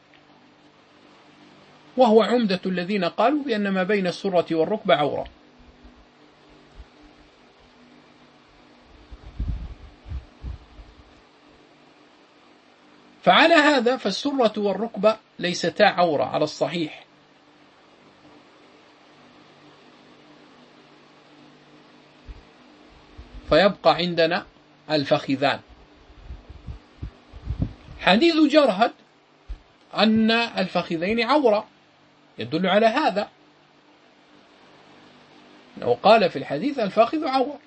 وهو عمدة الذين قالوا بأن ما بين السرة والركبة عورة. فعلى هذا فالسرة والركبة ليستا عورة على الصحيح. فيبقى عندنا الفخذان. حديث جرهد أن الفخذين عورة يدل على هذا، لو قال في الحديث الفخذ عورة.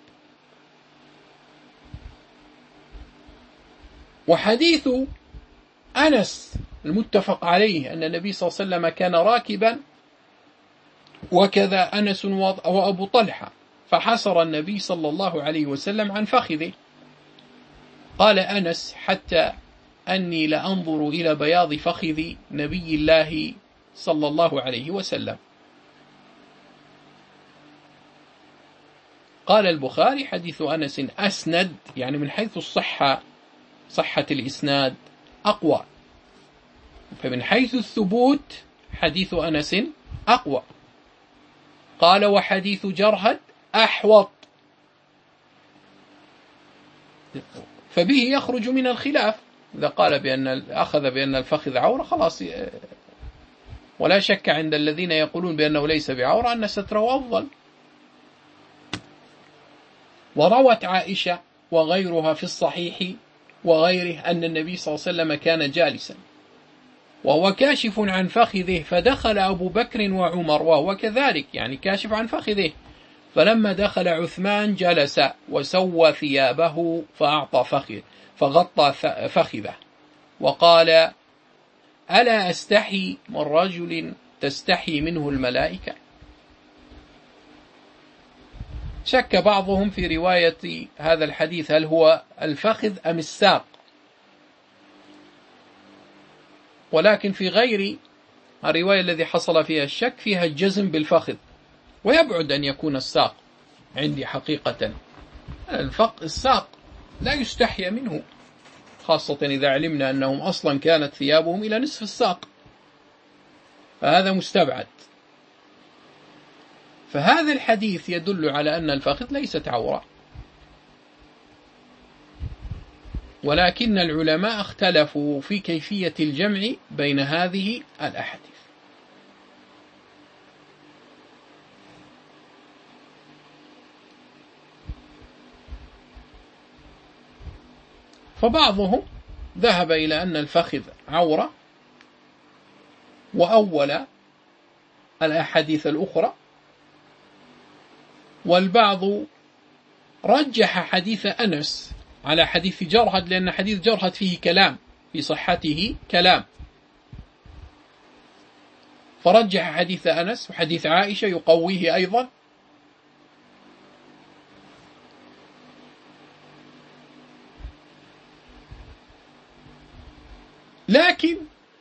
وحديث أنس المتفق عليه أن النبي صلى الله عليه وسلم كان راكبا، وكذا أنس وأبو طلحة، فحسر النبي صلى الله عليه وسلم عن فخذه. قال أنس: حتى أني لأنظر إلى بياض فخذ نبي الله صلى الله عليه وسلم. قال البخاري: حديث أنس أسند، يعني من حيث الصحة، صحة الإسناد أقوى، فمن حيث الثبوت حديث أنس أقوى. قال: وحديث جرهد أحوط، فبه يخرج من الخلاف. إذا قال أخذ بأن الفخذ عورة خلاص، ولا شك عند الذين يقولون بأنه ليس بعورة أن ستره أفضل. وروت عائشة وغيرها في الصحيح وغيره أن النبي صلى الله عليه وسلم كان جالسا وهو كاشف عن فخذه، فدخل أبو بكر وعمر وهو كذلك، يعني كاشف عن فخذه، فلما دخل عثمان جلس وسوى ثيابه فغطى فخذه وقال: ألا أستحي من رجل تستحي منه الملائكة؟ شك بعضهم في رواية هذا الحديث هل هو الفخذ أم الساق، ولكن في غير الرواية الذي حصل فيها الشك فيها الجزم بالفخذ، ويبعد أن يكون الساق عندي حقيقة. الساق لا يستحي منه، خاصة إذا علمنا أنهم أصلا كانت ثيابهم إلى نصف الساق، فهذا مستبعد. فهذا الحديث يدل على أن الفخذ ليست عورة، ولكن العلماء اختلفوا في كيفية الجمع بين هذه الأحاديث. فبعضهم ذهب إلى أن الفخذ عورة وأول الأحاديث الأخرى، والبعض رجح حديث أنس على حديث جرهد، لأن حديث جرهد فيه كلام، في صحته كلام، فرجح حديث أنس، وحديث عائشة يقويه أيضا. لكن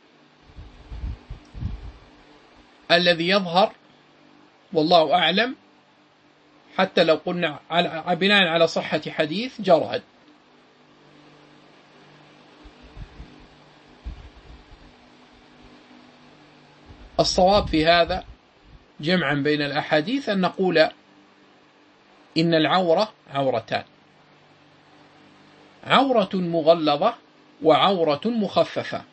الذي يظهر والله أعلم، حتى لو قلنا بناء على صحة حديث جرهد، الصواب في هذا جمعا بين الأحاديث أن نقول إن العورة عورتان: عورة مغلظة وعورة مخففة.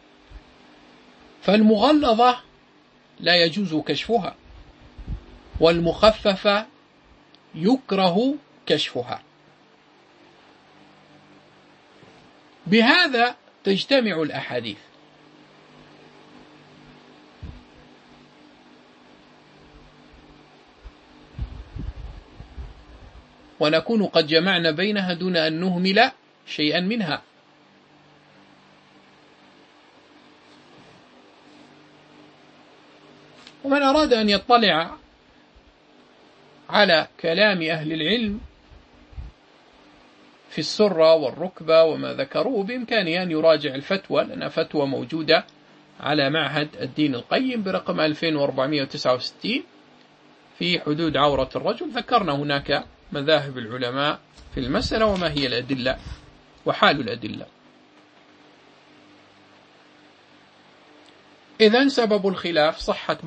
فالمغلظة لا يجوز كشفها، والمخففة يكره كشفها. بهذا تجتمع الأحاديث. ونكون قد جمعنا بينها دون أن نهمل شيئا منها. ومن أراد أن يطلع على كلام أهل العلم في السرة والركبة وما ذكروه بإمكانه أن يراجع الفتوى، لأن فتوى موجودة على معهد الدين القيم برقم 2469 في حدود عورة الرجل. ذكرنا هناك مذاهب العلماء في المسألة وما هي الأدلة وحال الأدلة. إذن سبب الخلاف صحة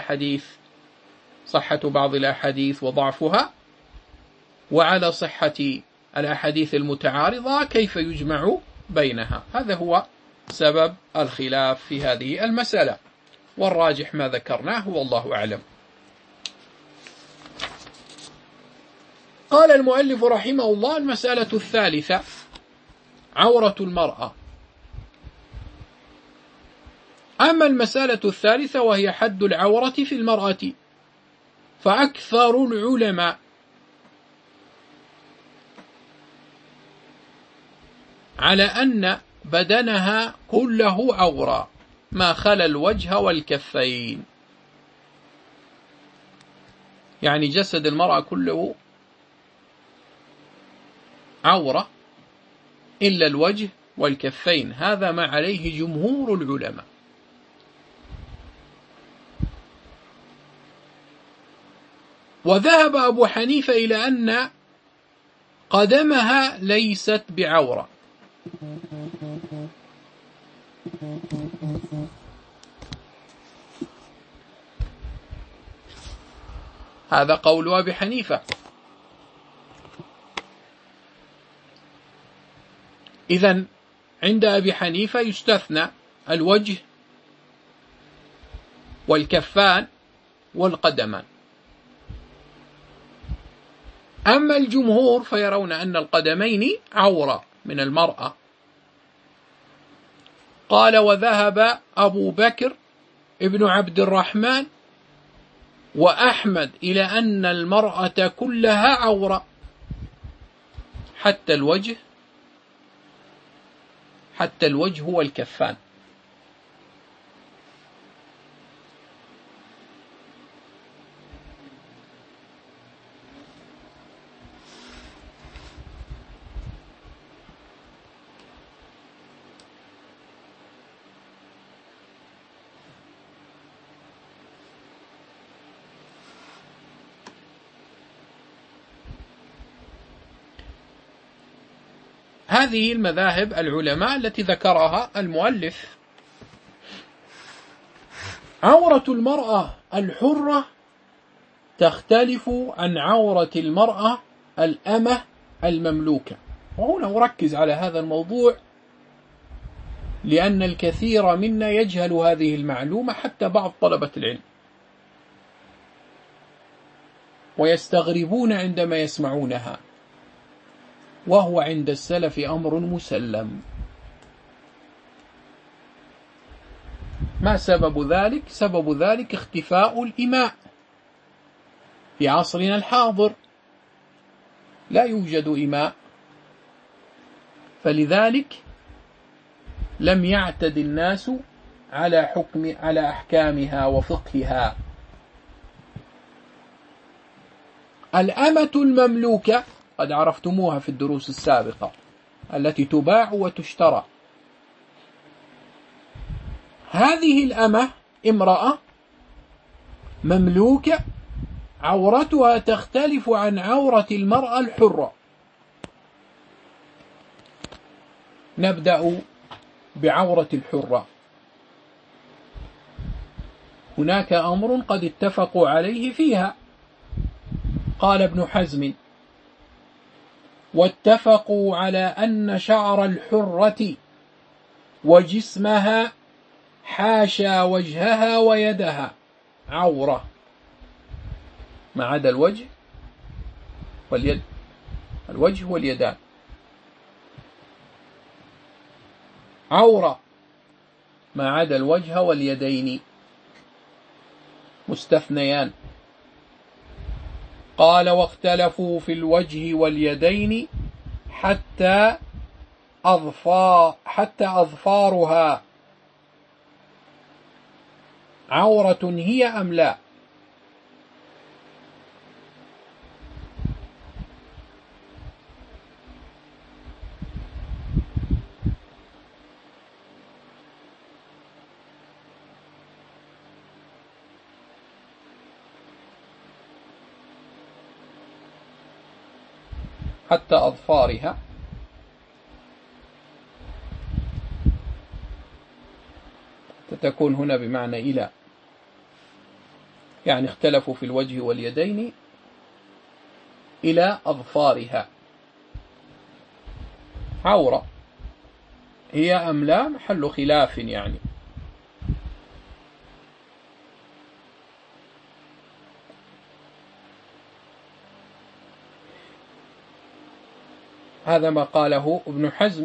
بعض الأحاديث وضعفها، وعلى صحة الأحاديث المتعارضة كيف يجمع بينها. هذا هو سبب الخلاف في هذه المسألة، والراجح ما ذكرناه والله أعلم. قال المؤلف رحمه الله: المسألة الثالثة عورة المرأة. أما المسألة الثالثة وهي حد العورة في المرأة، فأكثر العلماء على أن بدنها كله عورة ما خلا الوجه والكفين، يعني جسد المرأة كله عورة إلا الوجه والكفين. هذا ما عليه جمهور العلماء. وذهب أبو حنيفة إلى أن قدمها ليست بعورة. هذا قول أبي حنيفة. إذن عند أبي حنيفة يستثنى الوجه والكفان والقدمان. أما الجمهور فيرون أن القدمين عورة من المرأة. قال: وذهب أبو بكر ابن عبد الرحمن وأحمد إلى أن المرأة كلها عورة حتى الوجه والكفان. هذه المذاهب العلماء التي ذكرها المؤلف. عورة المرأة الحرة تختلف عن عورة المرأة الأمة المملوكة. وهنا أركز على هذا الموضوع لأن الكثير منا يجهل هذه المعلومة، حتى بعض طلبة العلم، ويستغربون عندما يسمعونها، وهو عند السلف أمر مسلم. ما سبب ذلك؟ سبب ذلك اختفاء الإماء في عصرنا الحاضر، لا يوجد إماء، فلذلك لم يعتد الناس على أحكامها وفقهها. الأمة المملوكة قد عرفتموها في الدروس السابقة، التي تباع وتشترى. هذه الأمة امرأة مملوكة، عورتها تختلف عن عورة المرأة الحرة. نبدأ بعورة الحرة. هناك أمر قد اتفقوا عليه فيها. قال ابن حزم: واتفقوا على أن شعر الحرة وجسمها حاشا وجهها ويدها عورة، ما عدا الوجه واليد، الوجه واليدان عورة، ما عدا الوجه واليدين مستثنيان. قال: واختلفوا في الوجه واليدين حتى أظفارها عورة هي أم لا. حتى أظفارها، تكون هنا بمعنى إلى، يعني اختلفوا في الوجه واليدين إلى أظفارها عورة هي أم لا، محل خلاف يعني. هذا ما قاله ابن حزم.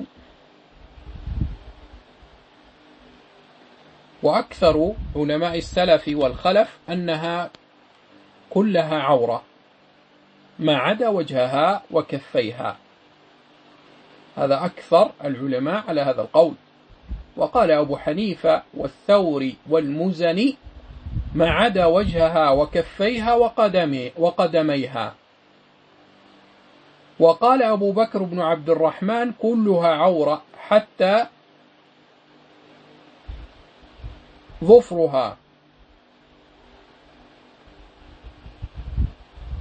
وأكثر علماء السلف والخلف أنها كلها عورة ما عدا وجهها وكفيها. هذا أكثر العلماء على هذا القول. وقال أبو حنيفة والثوري والمزني: ما عدا وجهها وكفيها وقدميها. وقال أبو بكر بن عبد الرحمن: كلها عورة حتى ظفرها.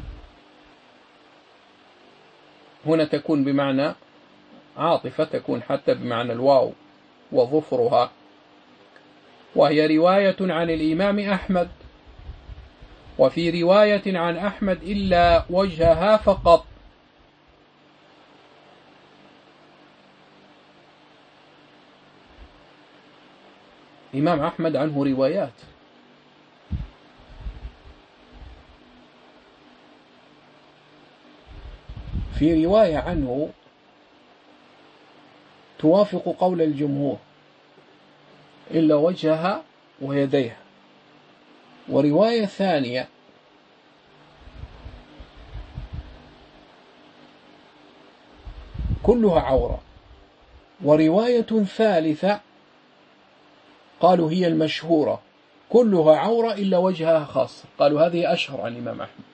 هنا تكون بمعنى عاطفة، تكون حتى بمعنى الواو وظفرها، وهي رواية عن الإمام أحمد. وفي رواية عن أحمد إلا وجهها فقط. الإمام أحمد عنه روايات، في رواية عنه توافق قول الجمهور إلا وجهها ويديها، ورواية ثانية كلها عورة، ورواية ثالثة قالوا هي المشهورة كلها عورة إلا وجهها خاصة، قالوا هذه أشهر عن الإمام أحمد.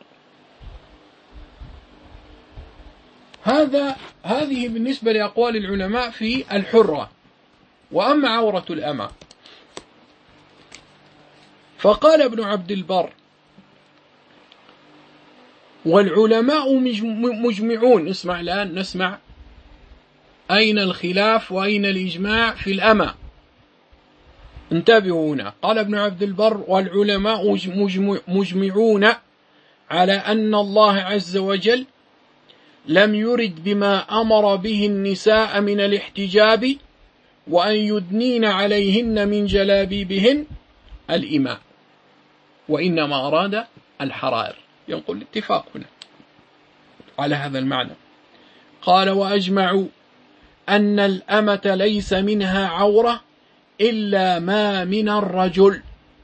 هذه بالنسبة لأقوال العلماء في الحرة. وأما عورة الأمة فقال ابن عبد البر: والعلماء مجمعون. اسمع الآن، نسمع أين الخلاف وأين الإجماع في الأمة. انتبهوا هنا، قال ابن عبد البر: والعلماء مجمعون على أن الله عز وجل لم يرد بما أمر به النساء من الاحتجاب وأن يدنين عليهن من جلابيبهن الإماء، وإنما أراد الحرائر. ينقل الاتفاق هنا على هذا المعنى. قال: وأجمعوا أن الأمة ليس منها عورة إلا ما من الرجل.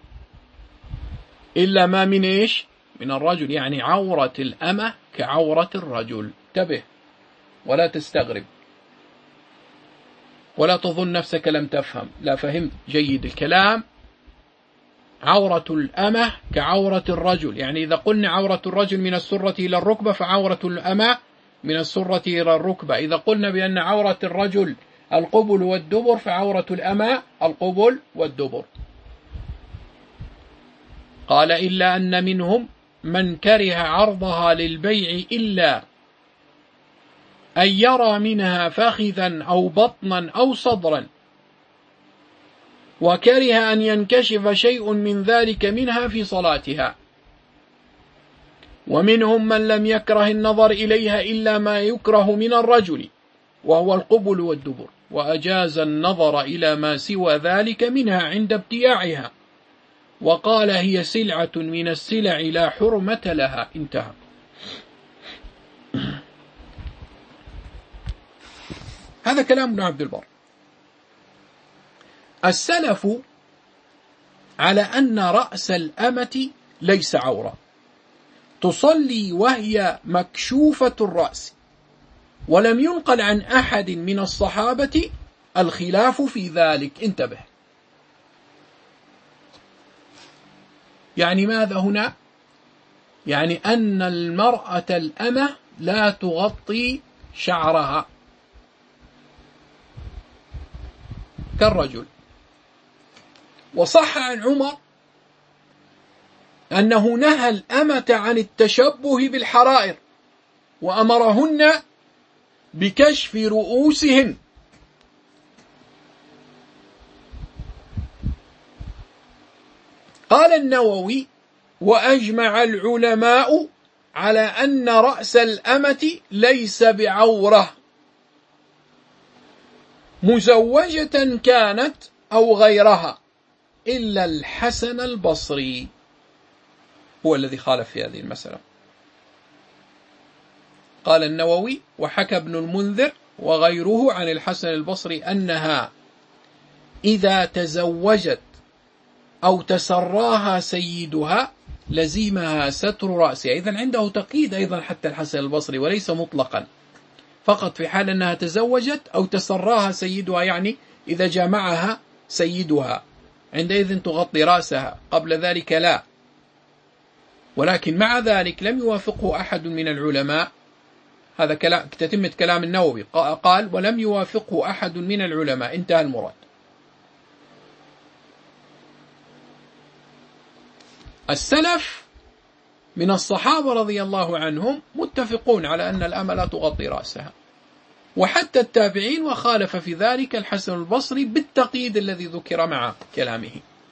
إلا ما من إيش؟ من الرجل، يعني عورة الأمة كعورة الرجل. انتبه ولا تستغرب ولا تظن نفسك لم تفهم، لا فهمت جيد الكلام. عورة الأمة كعورة الرجل، يعني إذا قلنا عورة الرجل من السرة إلى الركبة فعورة الأمة من السرة إلى الركبة. إذا قلنا بأن عورة الرجل القبل والدبر فعورة الأمة القبل والدبر. قال: إلا أن منهم من كره عرضها للبيع إلا أن يرى منها فخذا أو بطنا أو صدرا، وكره أن ينكشف شيء من ذلك منها في صلاتها. ومنهم من لم يكره النظر إليها إلا ما يكره من الرجل وهو القبل والدبر، وأجاز النظر إلى ما سوى ذلك منها عند ابتياعها، وقال: هي سلعة من السلع لا حرمة لها. انتهى. هذا كلام ابن عبد البر. السلف على أن رأس الأمة ليس عورة، تصلي وهي مكشوفة الرأس، ولم ينقل عن أحد من الصحابة الخلاف في ذلك. انتبه، يعني ماذا هنا؟ يعني أن المرأة الأمة لا تغطي شعرها كالرجل. وصح عن عمر أنه نهى الأمة عن التشبه بالحرائر وأمرهن بكشف رؤوسهن. قال النووي: وأجمع العلماء على أن رأس الأمة ليس بعورة مزوجة كانت أو غيرها، إلا الحسن البصري هو الذي خالف في هذه المسألة. قال النووي: وحكى ابن المنذر وغيره عن الحسن البصري أنها إذا تزوجت أو تسراها سيدها لزمها ستر رأسها. إذن عنده تقييد أيضا حتى الحسن البصري، وليس مطلقا، فقط في حال أنها تزوجت أو تسراها سيدها، يعني إذا جامعها سيدها عندئذ تغطي رأسها، قبل ذلك لا. ولكن مع ذلك لم يوافقه أحد من العلماء. هذا كلام تتمة كلام النووي، قال: ولم يوافقه أحد من العلماء. انتهى المراد. السلف من الصحابة رضي الله عنهم متفقون على أن الأمة لا تغطي رأسها، وحتى التابعين، وخالف في ذلك الحسن البصري بالتقييد الذي ذكر مع كلامه.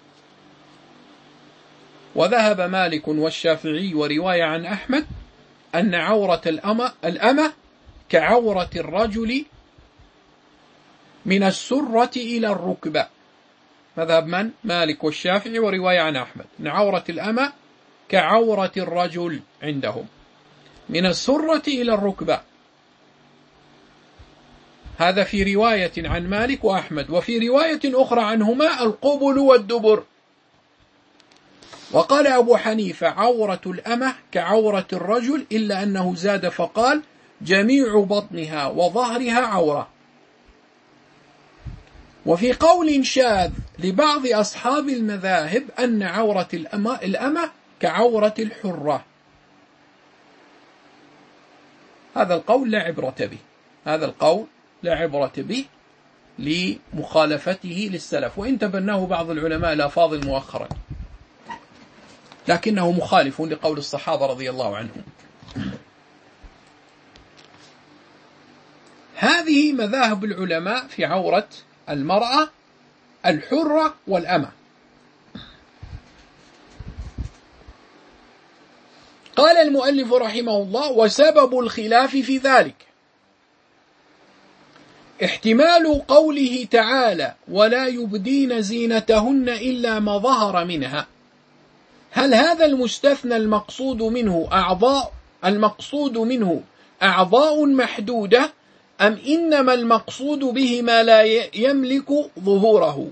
وذهب مالك والشافعي ورواية عن أحمد أن عورة الأمة كعورة الرجل من السرة إلى الركبة. مذهب من؟ مالك والشافعي ورواية عن أحمد أن عورة الأمة كعورة الرجل عندهم من السرة إلى الركبة. هذا في رواية عن مالك وأحمد، وفي رواية أخرى عنهما القبل والدبر. وقال أبو حنيفة عورة الأمة كعورة الرجل، إلا أنه زاد فقال جميع بطنها وظهرها عورة. وفي قول شاذ لبعض أصحاب المذاهب أن عورة الأمة كعورة الحرة. هذا القول لا عبرة به، هذا القول لا عبرة به لمخالفته للسلف، وإن تبناه بعض العلماء الأفاضل مؤخرا، لكنه مخالف لقول الصحابة رضي الله عنهم. هذه مذاهب العلماء في عورة المرأة الحرة والأمة. قال المؤلف رحمه الله: وسبب الخلاف في ذلك احتمال قوله تعالى: ولا يبدين زينتهن إلا ما ظهر منها. هل هذا المستثنى المقصود منه أعضاء محدودة، أم إنما المقصود به ما لا يملك ظهوره؟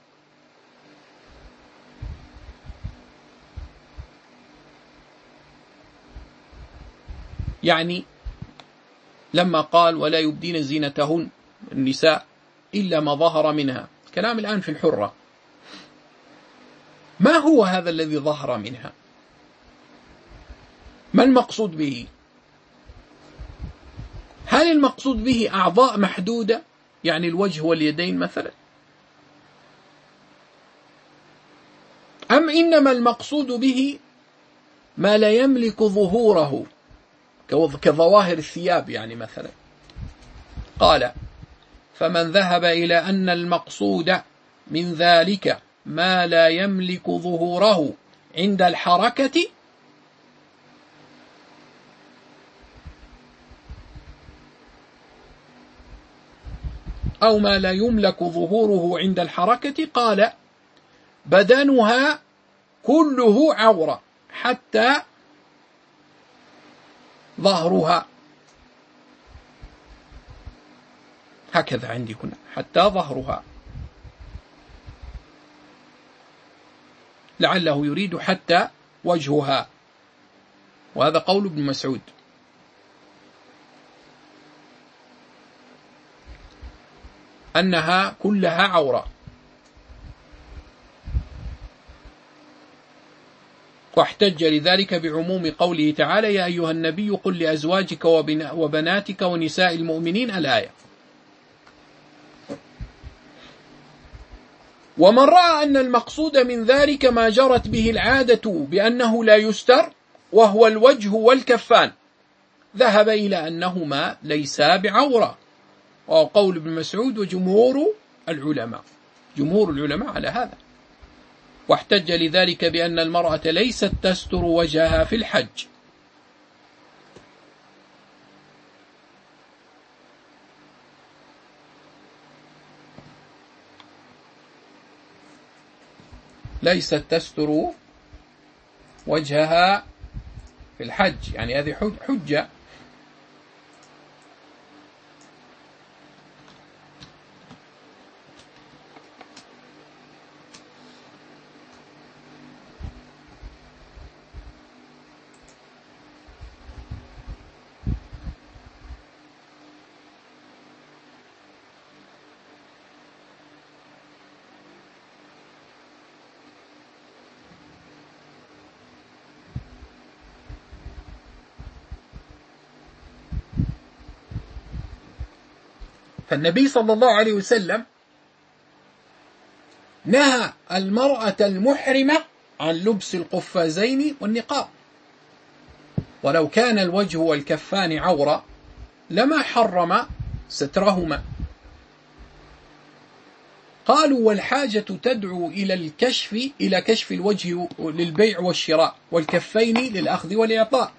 يعني لما قال ولا يبدين زينتهن النساء إلا ما ظهر منها، كلام الآن في الحرة، ما هو هذا الذي ظهر منها؟ ما المقصود به؟ هل المقصود به أعضاء محدودة، يعني الوجه واليدين مثلا، أم إنما المقصود به ما لا يملك ظهوره كظواهر الثياب يعني مثلا؟ قال: فمن ذهب إلى أن المقصود من ذلك ما لا يملك ظهوره عند الحركة أو ما لا يملك ظهوره عند الحركة، قال: بدنها كله عورة حتى ظهرها. هكذا عندي هنا، حتى ظهرها، لعله يريد حتى وجهها، وهذا قول ابن مسعود. أنها كلها عورة. واحتج لذلك بعموم قوله تعالى: يا أيها النبي قل لأزواجك وبناتك ونساء المؤمنين، الآية. ومن رأى أن المقصود من ذلك ما جرت به العادة بأنه لا يستر، وهو الوجه والكفان، ذهب إلى أنهما ليسا بعورة، وهو قول ابن مسعود وجمهور العلماء، جمهور العلماء على هذا. واحتج لذلك بأن المرأة ليست تستر وجهها في الحج. ليست تستر وجهها في الحج، يعني هذه حجة. فالنبي صلى الله عليه وسلم نهى المرأة المحرمة عن لبس القفازين والنقاب، ولو كان الوجه والكفان عورة لما حرم سترهما. قالوا والحاجة تدعو إلى كشف الوجه للبيع والشراء، والكفين للأخذ والإعطاء.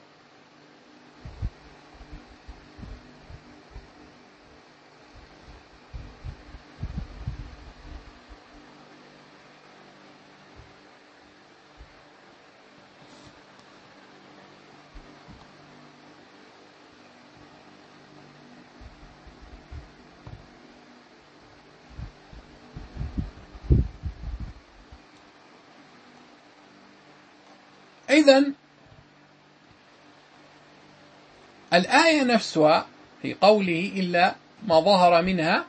إذن الآية نفسها في قوله إلا ما ظهر منها،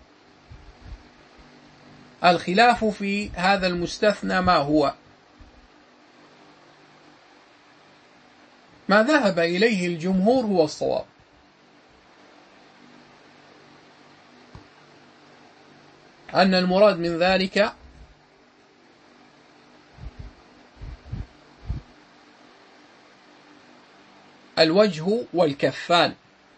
الخلاف في هذا المستثنى ما هو؟ ما ذهب إليه الجمهور هو الصواب، أن المراد من ذلك الوجه والكفان،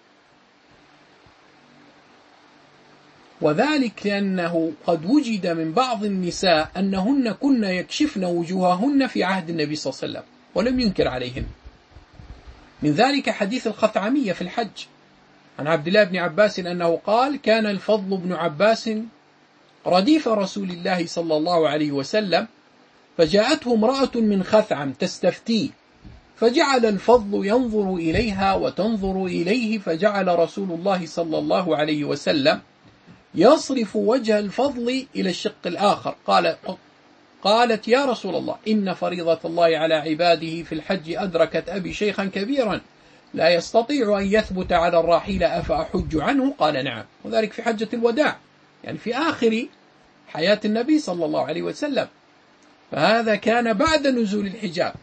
وذلك لأنه قد وجد من بعض النساء أنهن كن يكشفن وجوههن في عهد النبي صلى الله عليه وسلم ولم ينكر عليهن. من ذلك حديث الخثعمية في الحج عن عبد الله بن عباس أنه قال: كان الفضل بن عباس رديف رسول الله صلى الله عليه وسلم، فجاءته امرأة من خثعم تستفتيه، فجعل الفضل ينظر إليها وتنظر إليه، فجعل رسول الله صلى الله عليه وسلم يصرف وجه الفضل إلى الشق الآخر. قالت: يا رسول الله، إن فريضة الله على عباده في الحج أدركت أبي شيخا كبيرا لا يستطيع أن يثبت على الراحلة، أفأحج عنه؟ قال: نعم. وذلك في حجة الوداع، يعني في آخر حياة النبي صلى الله عليه وسلم، فهذا كان بعد نزول الحجاب.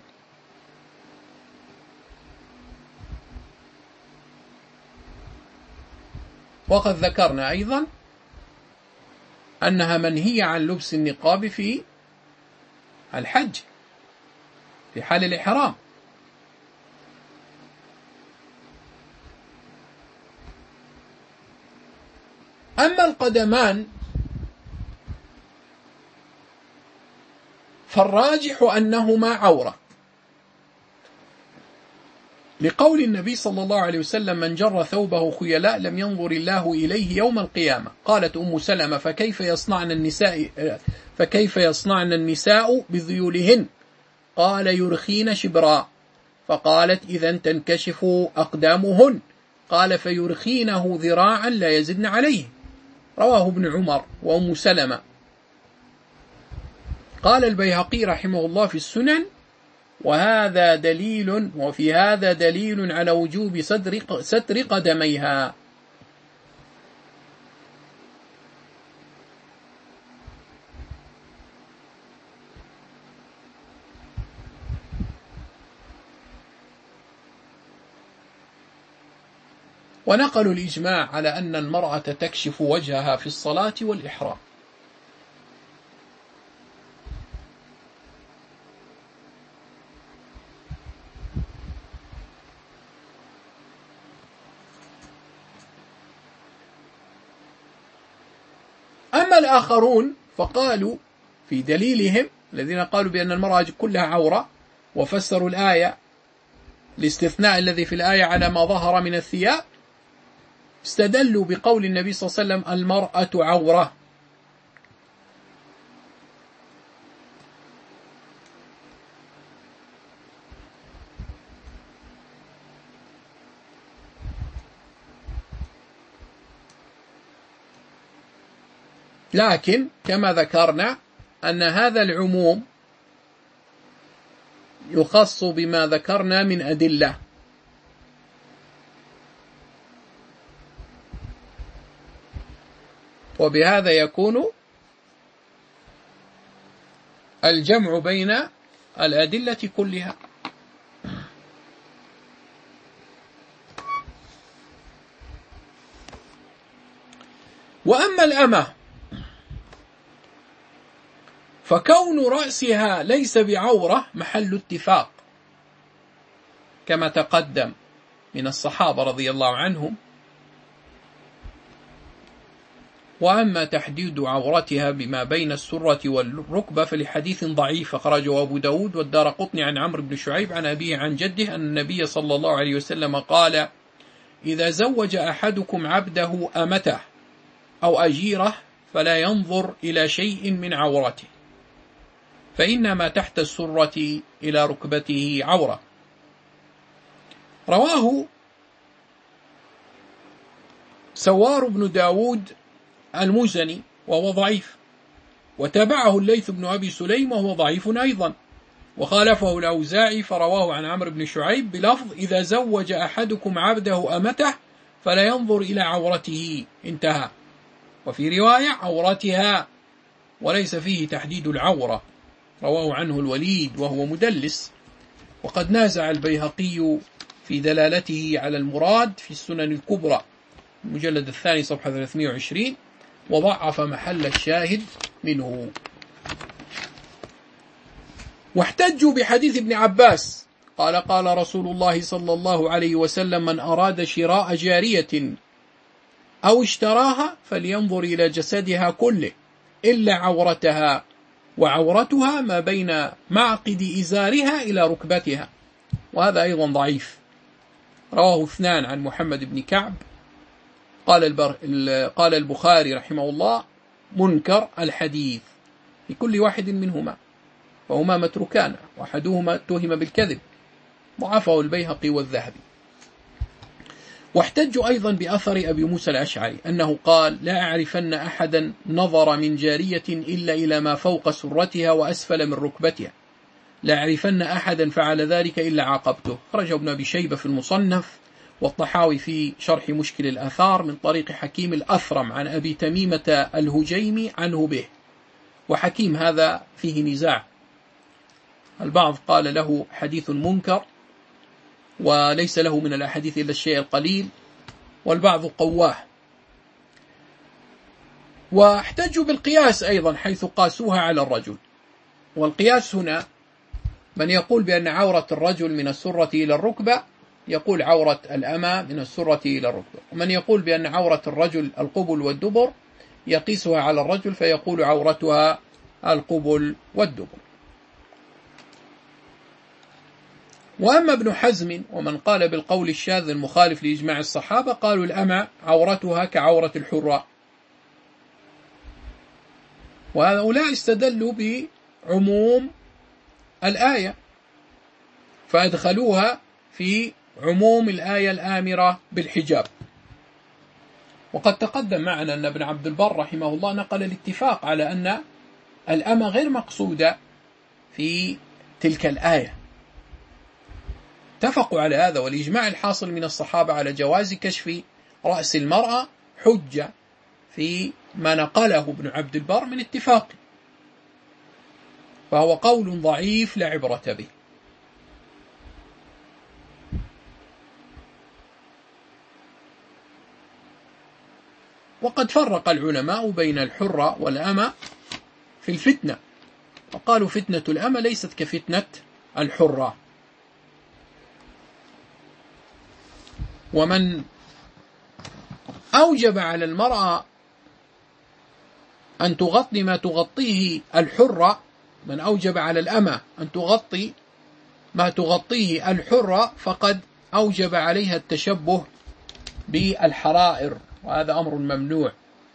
وقد ذكرنا أيضا أنها منهية عن لبس النقاب في الحج في حال الإحرام. أما القدمان فالراجح أنهما عورة، لقول النبي صلى الله عليه وسلم: من جر ثوبه خيلاء لم ينظر الله إليه يوم القيامة. قالت أم سلمة: فكيف يصنعن النساء بذيولهن؟ قال: يرخين شبرا. فقالت: إذا تنكشف أقدامهن. قال: فيرخينه ذراعا لا يزدن عليه. رواه ابن عمر وأم سلمة. قال البيهقي رحمه الله في السنن: وفي هذا دليل على وجوب ستر قدميها. ونقلوا الإجماع على أن المرأة تكشف وجهها في الصلاة والإحرام. أما الآخرون فقالوا في دليلهم الذين قالوا بأن المرأة كلها عورة، وفسروا الآية الاستثناء الذي في الآية على ما ظهر من الثياب، استدلوا بقول النبي صلى الله عليه وسلم: المرأة عورة. لكن كما ذكرنا أن هذا العموم يخص بما ذكرنا من أدلة، وبهذا يكون الجمع بين الأدلة كلها. وأما الأمة فكون رأسها ليس بعورة محل اتفاق، كما تقدم من الصحابة رضي الله عنهم. وأما تحديد عورتها بما بين السرة والركبة فلحديث ضعيف أخرجه أبو داود والدارقطني عن عمرو بن شعيب عن أبيه عن جده أن النبي صلى الله عليه وسلم قال: إذا زوج أحدكم عبده أمته أو أجيره فلا ينظر إلى شيء من عورته، فإن ما تحت السرة إلى ركبته عورة. رواه سوار بن داود المزني وهو ضعيف، وتابعه الليث بن أبي سليم وهو ضعيف أيضا، وخالفه الأوزاعي فرواه عن عمرو بن شعيب بلفظ: إذا زوج أحدكم عبده أمته فلا ينظر إلى عورته، انتهى. وفي رواية عورتها، وليس فيه تحديد العورة. رواه عنه الوليد وهو مدلس. وقد نازع البيهقي في دلالته على المراد في السنن الكبرى المجلد الثاني صفحة 320، وضعف محل الشاهد منه. واحتجوا بحديث ابن عباس قال: قال رسول الله صلى الله عليه وسلم: من أراد شراء جارية أو اشتراها فلينظر إلى جسدها كله إلا عورتها، وعورتها ما بين معقد إزارها إلى ركبتها. وهذا أيضا ضعيف، رواه اثنان عن محمد بن كعب. قال البخاري رحمه الله: منكر الحديث في كل واحد منهما، فهما متروكان، وأحدهما اتهم بالكذب، ضعفه البيهقي والذهبي. واحتجوا أيضا بأثر أبي موسى الأشعري أنه قال: لا أعرفن أحدا نظر من جارية إلا إلى ما فوق سرتها وأسفل من ركبتها، لا أعرفن أحدا فعل ذلك إلا عاقبته. خرج ابن أبي شيبة في المصنف، والطحاوي في شرح مشكل الآثار من طريق حكيم الأثرم عن أبي تميمة الهجيمي عنه به. وحكيم هذا فيه نزاع، البعض قال له حديث منكر وليس له من الأحاديث إلا الشيء القليل، والبعض قواه. واحتجوا بالقياس أيضا حيث قاسوها على الرجل. والقياس هنا من يقول بأن عورة الرجل من السرة إلى الركبة يقول عورة الأمة من السرة إلى الركبة، ومن يقول بأن عورة الرجل القبل والدبر يقيسها على الرجل فيقول عورتها القبل والدبر. وأما ابن حزم ومن قال بالقول الشاذ المخالف لإجماع الصحابة قالوا الأمة عورتها كعورة الحرة، وهؤلاء استدلوا بعموم الآية فأدخلوها في عموم الآية الآمرة بالحجاب. وقد تقدم معنا أن ابن عبد البر رحمه الله نقل الاتفاق على أن الأمة غير مقصودة في تلك الآية، اتفقوا على هذا، والإجماع الحاصل من الصحابة على جواز كشف رأس المرأة حجة في ما نقله ابن عبد البر من اتفاق، فهو قول ضعيف لا عبرة به. وقد فرق العلماء بين الحرة والأمة في الفتنة، وقالوا فتنة الأمة ليست كفتنة الحرة. ومن أوجب على المرأة أن تغطي ما تغطيه الحرة، من أوجب على الأمة أن تغطي ما تغطيه الحرة فقد أوجب عليها التشبه بالحرائر، وهذا أمر ممنوع.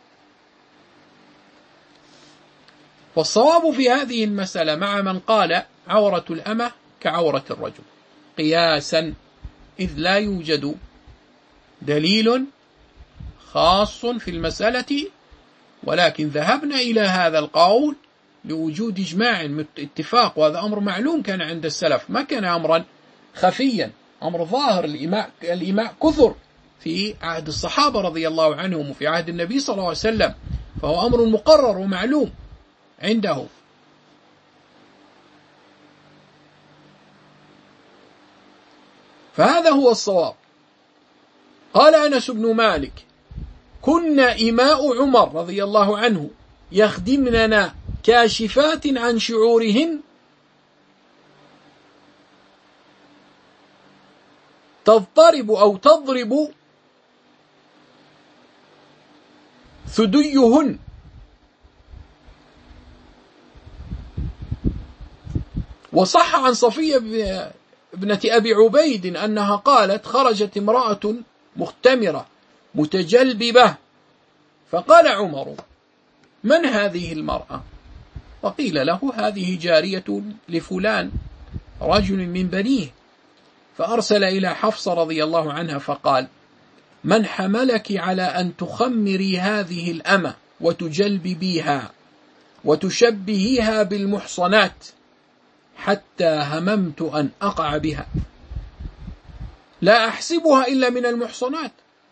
والصواب في هذه المسألة مع من قال عورة الأمة كعورة الرجل قياسا، إذ لا يوجد دليل خاص في المسألة، ولكن ذهبنا إلى هذا القول لوجود إجماع اتفاق، وهذا أمر معلوم كان عند السلف، ما كان أمرا خفيا، أمر ظاهر. الإماء كثر في عهد الصحابة رضي الله عنهم وفي عهد النبي صلى الله عليه وسلم، فهو أمر مقرر ومعلوم عنده. فهذا هو الصواب. قال أنس بن مالك: كنا إماء عمر رضي الله عنه يخدمننا كاشفات عن شعورهن تضطرب أو تضرب ثديهن. وصح عن صفية ابنة أبي عبيد أنها قالت: خرجت امرأة مختمرة متجلببة، فقال عمر: من هذه المرأة؟ وقيل له: هذه جارية لفلان رجل من بنيه. فأرسل إلى حفصة رضي الله عنها فقال: من حملك على أن تخمري هذه الأمة وتجلببيها وتشبهيها بالمحصنات حتى هممت أن أقع بها؟ لا أحسبها إلا من المحصنات،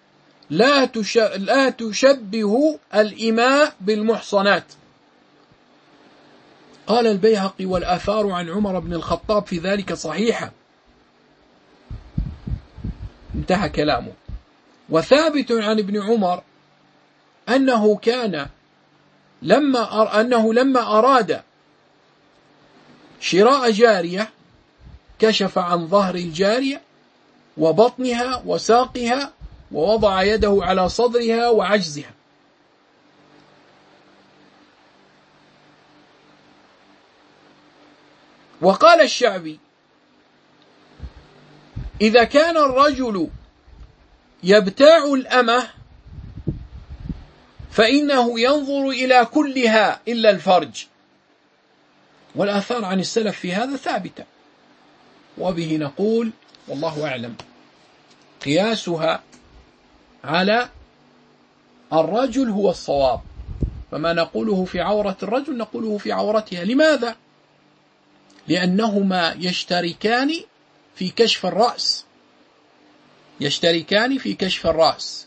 لا تشبه الإماء بالمحصنات. قال البيهقي: والآثار عن عمر بن الخطاب في ذلك صحيحة. انتهى كلامه. وثابت عن ابن عمر أنه لما أراد شراء جارية كشف عن ظهر الجارية وبطنها وساقها ووضع يده على صدرها وعجزها. وقال الشعبي: إذا كان الرجل يبتاع الأمة فإنه ينظر إلى كلها إلا الفرج. والآثار عن السلف في هذا ثابتة، وبه نقول والله أعلم قياسها على الرجل هو الصواب، فما نقوله في عورة الرجل نقوله في عورتها. لماذا؟ لأنهما يشتركان في كشف الرأس، يشتركان في كشف الرأس،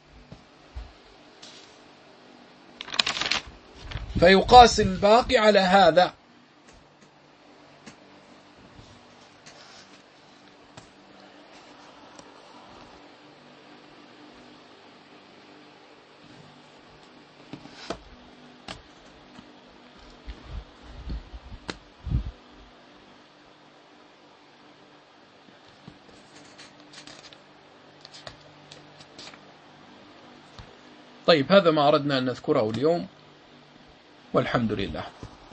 فيقاس الباقي على هذا. طيب، هذا ما أردنا أن نذكره اليوم، والحمد لله.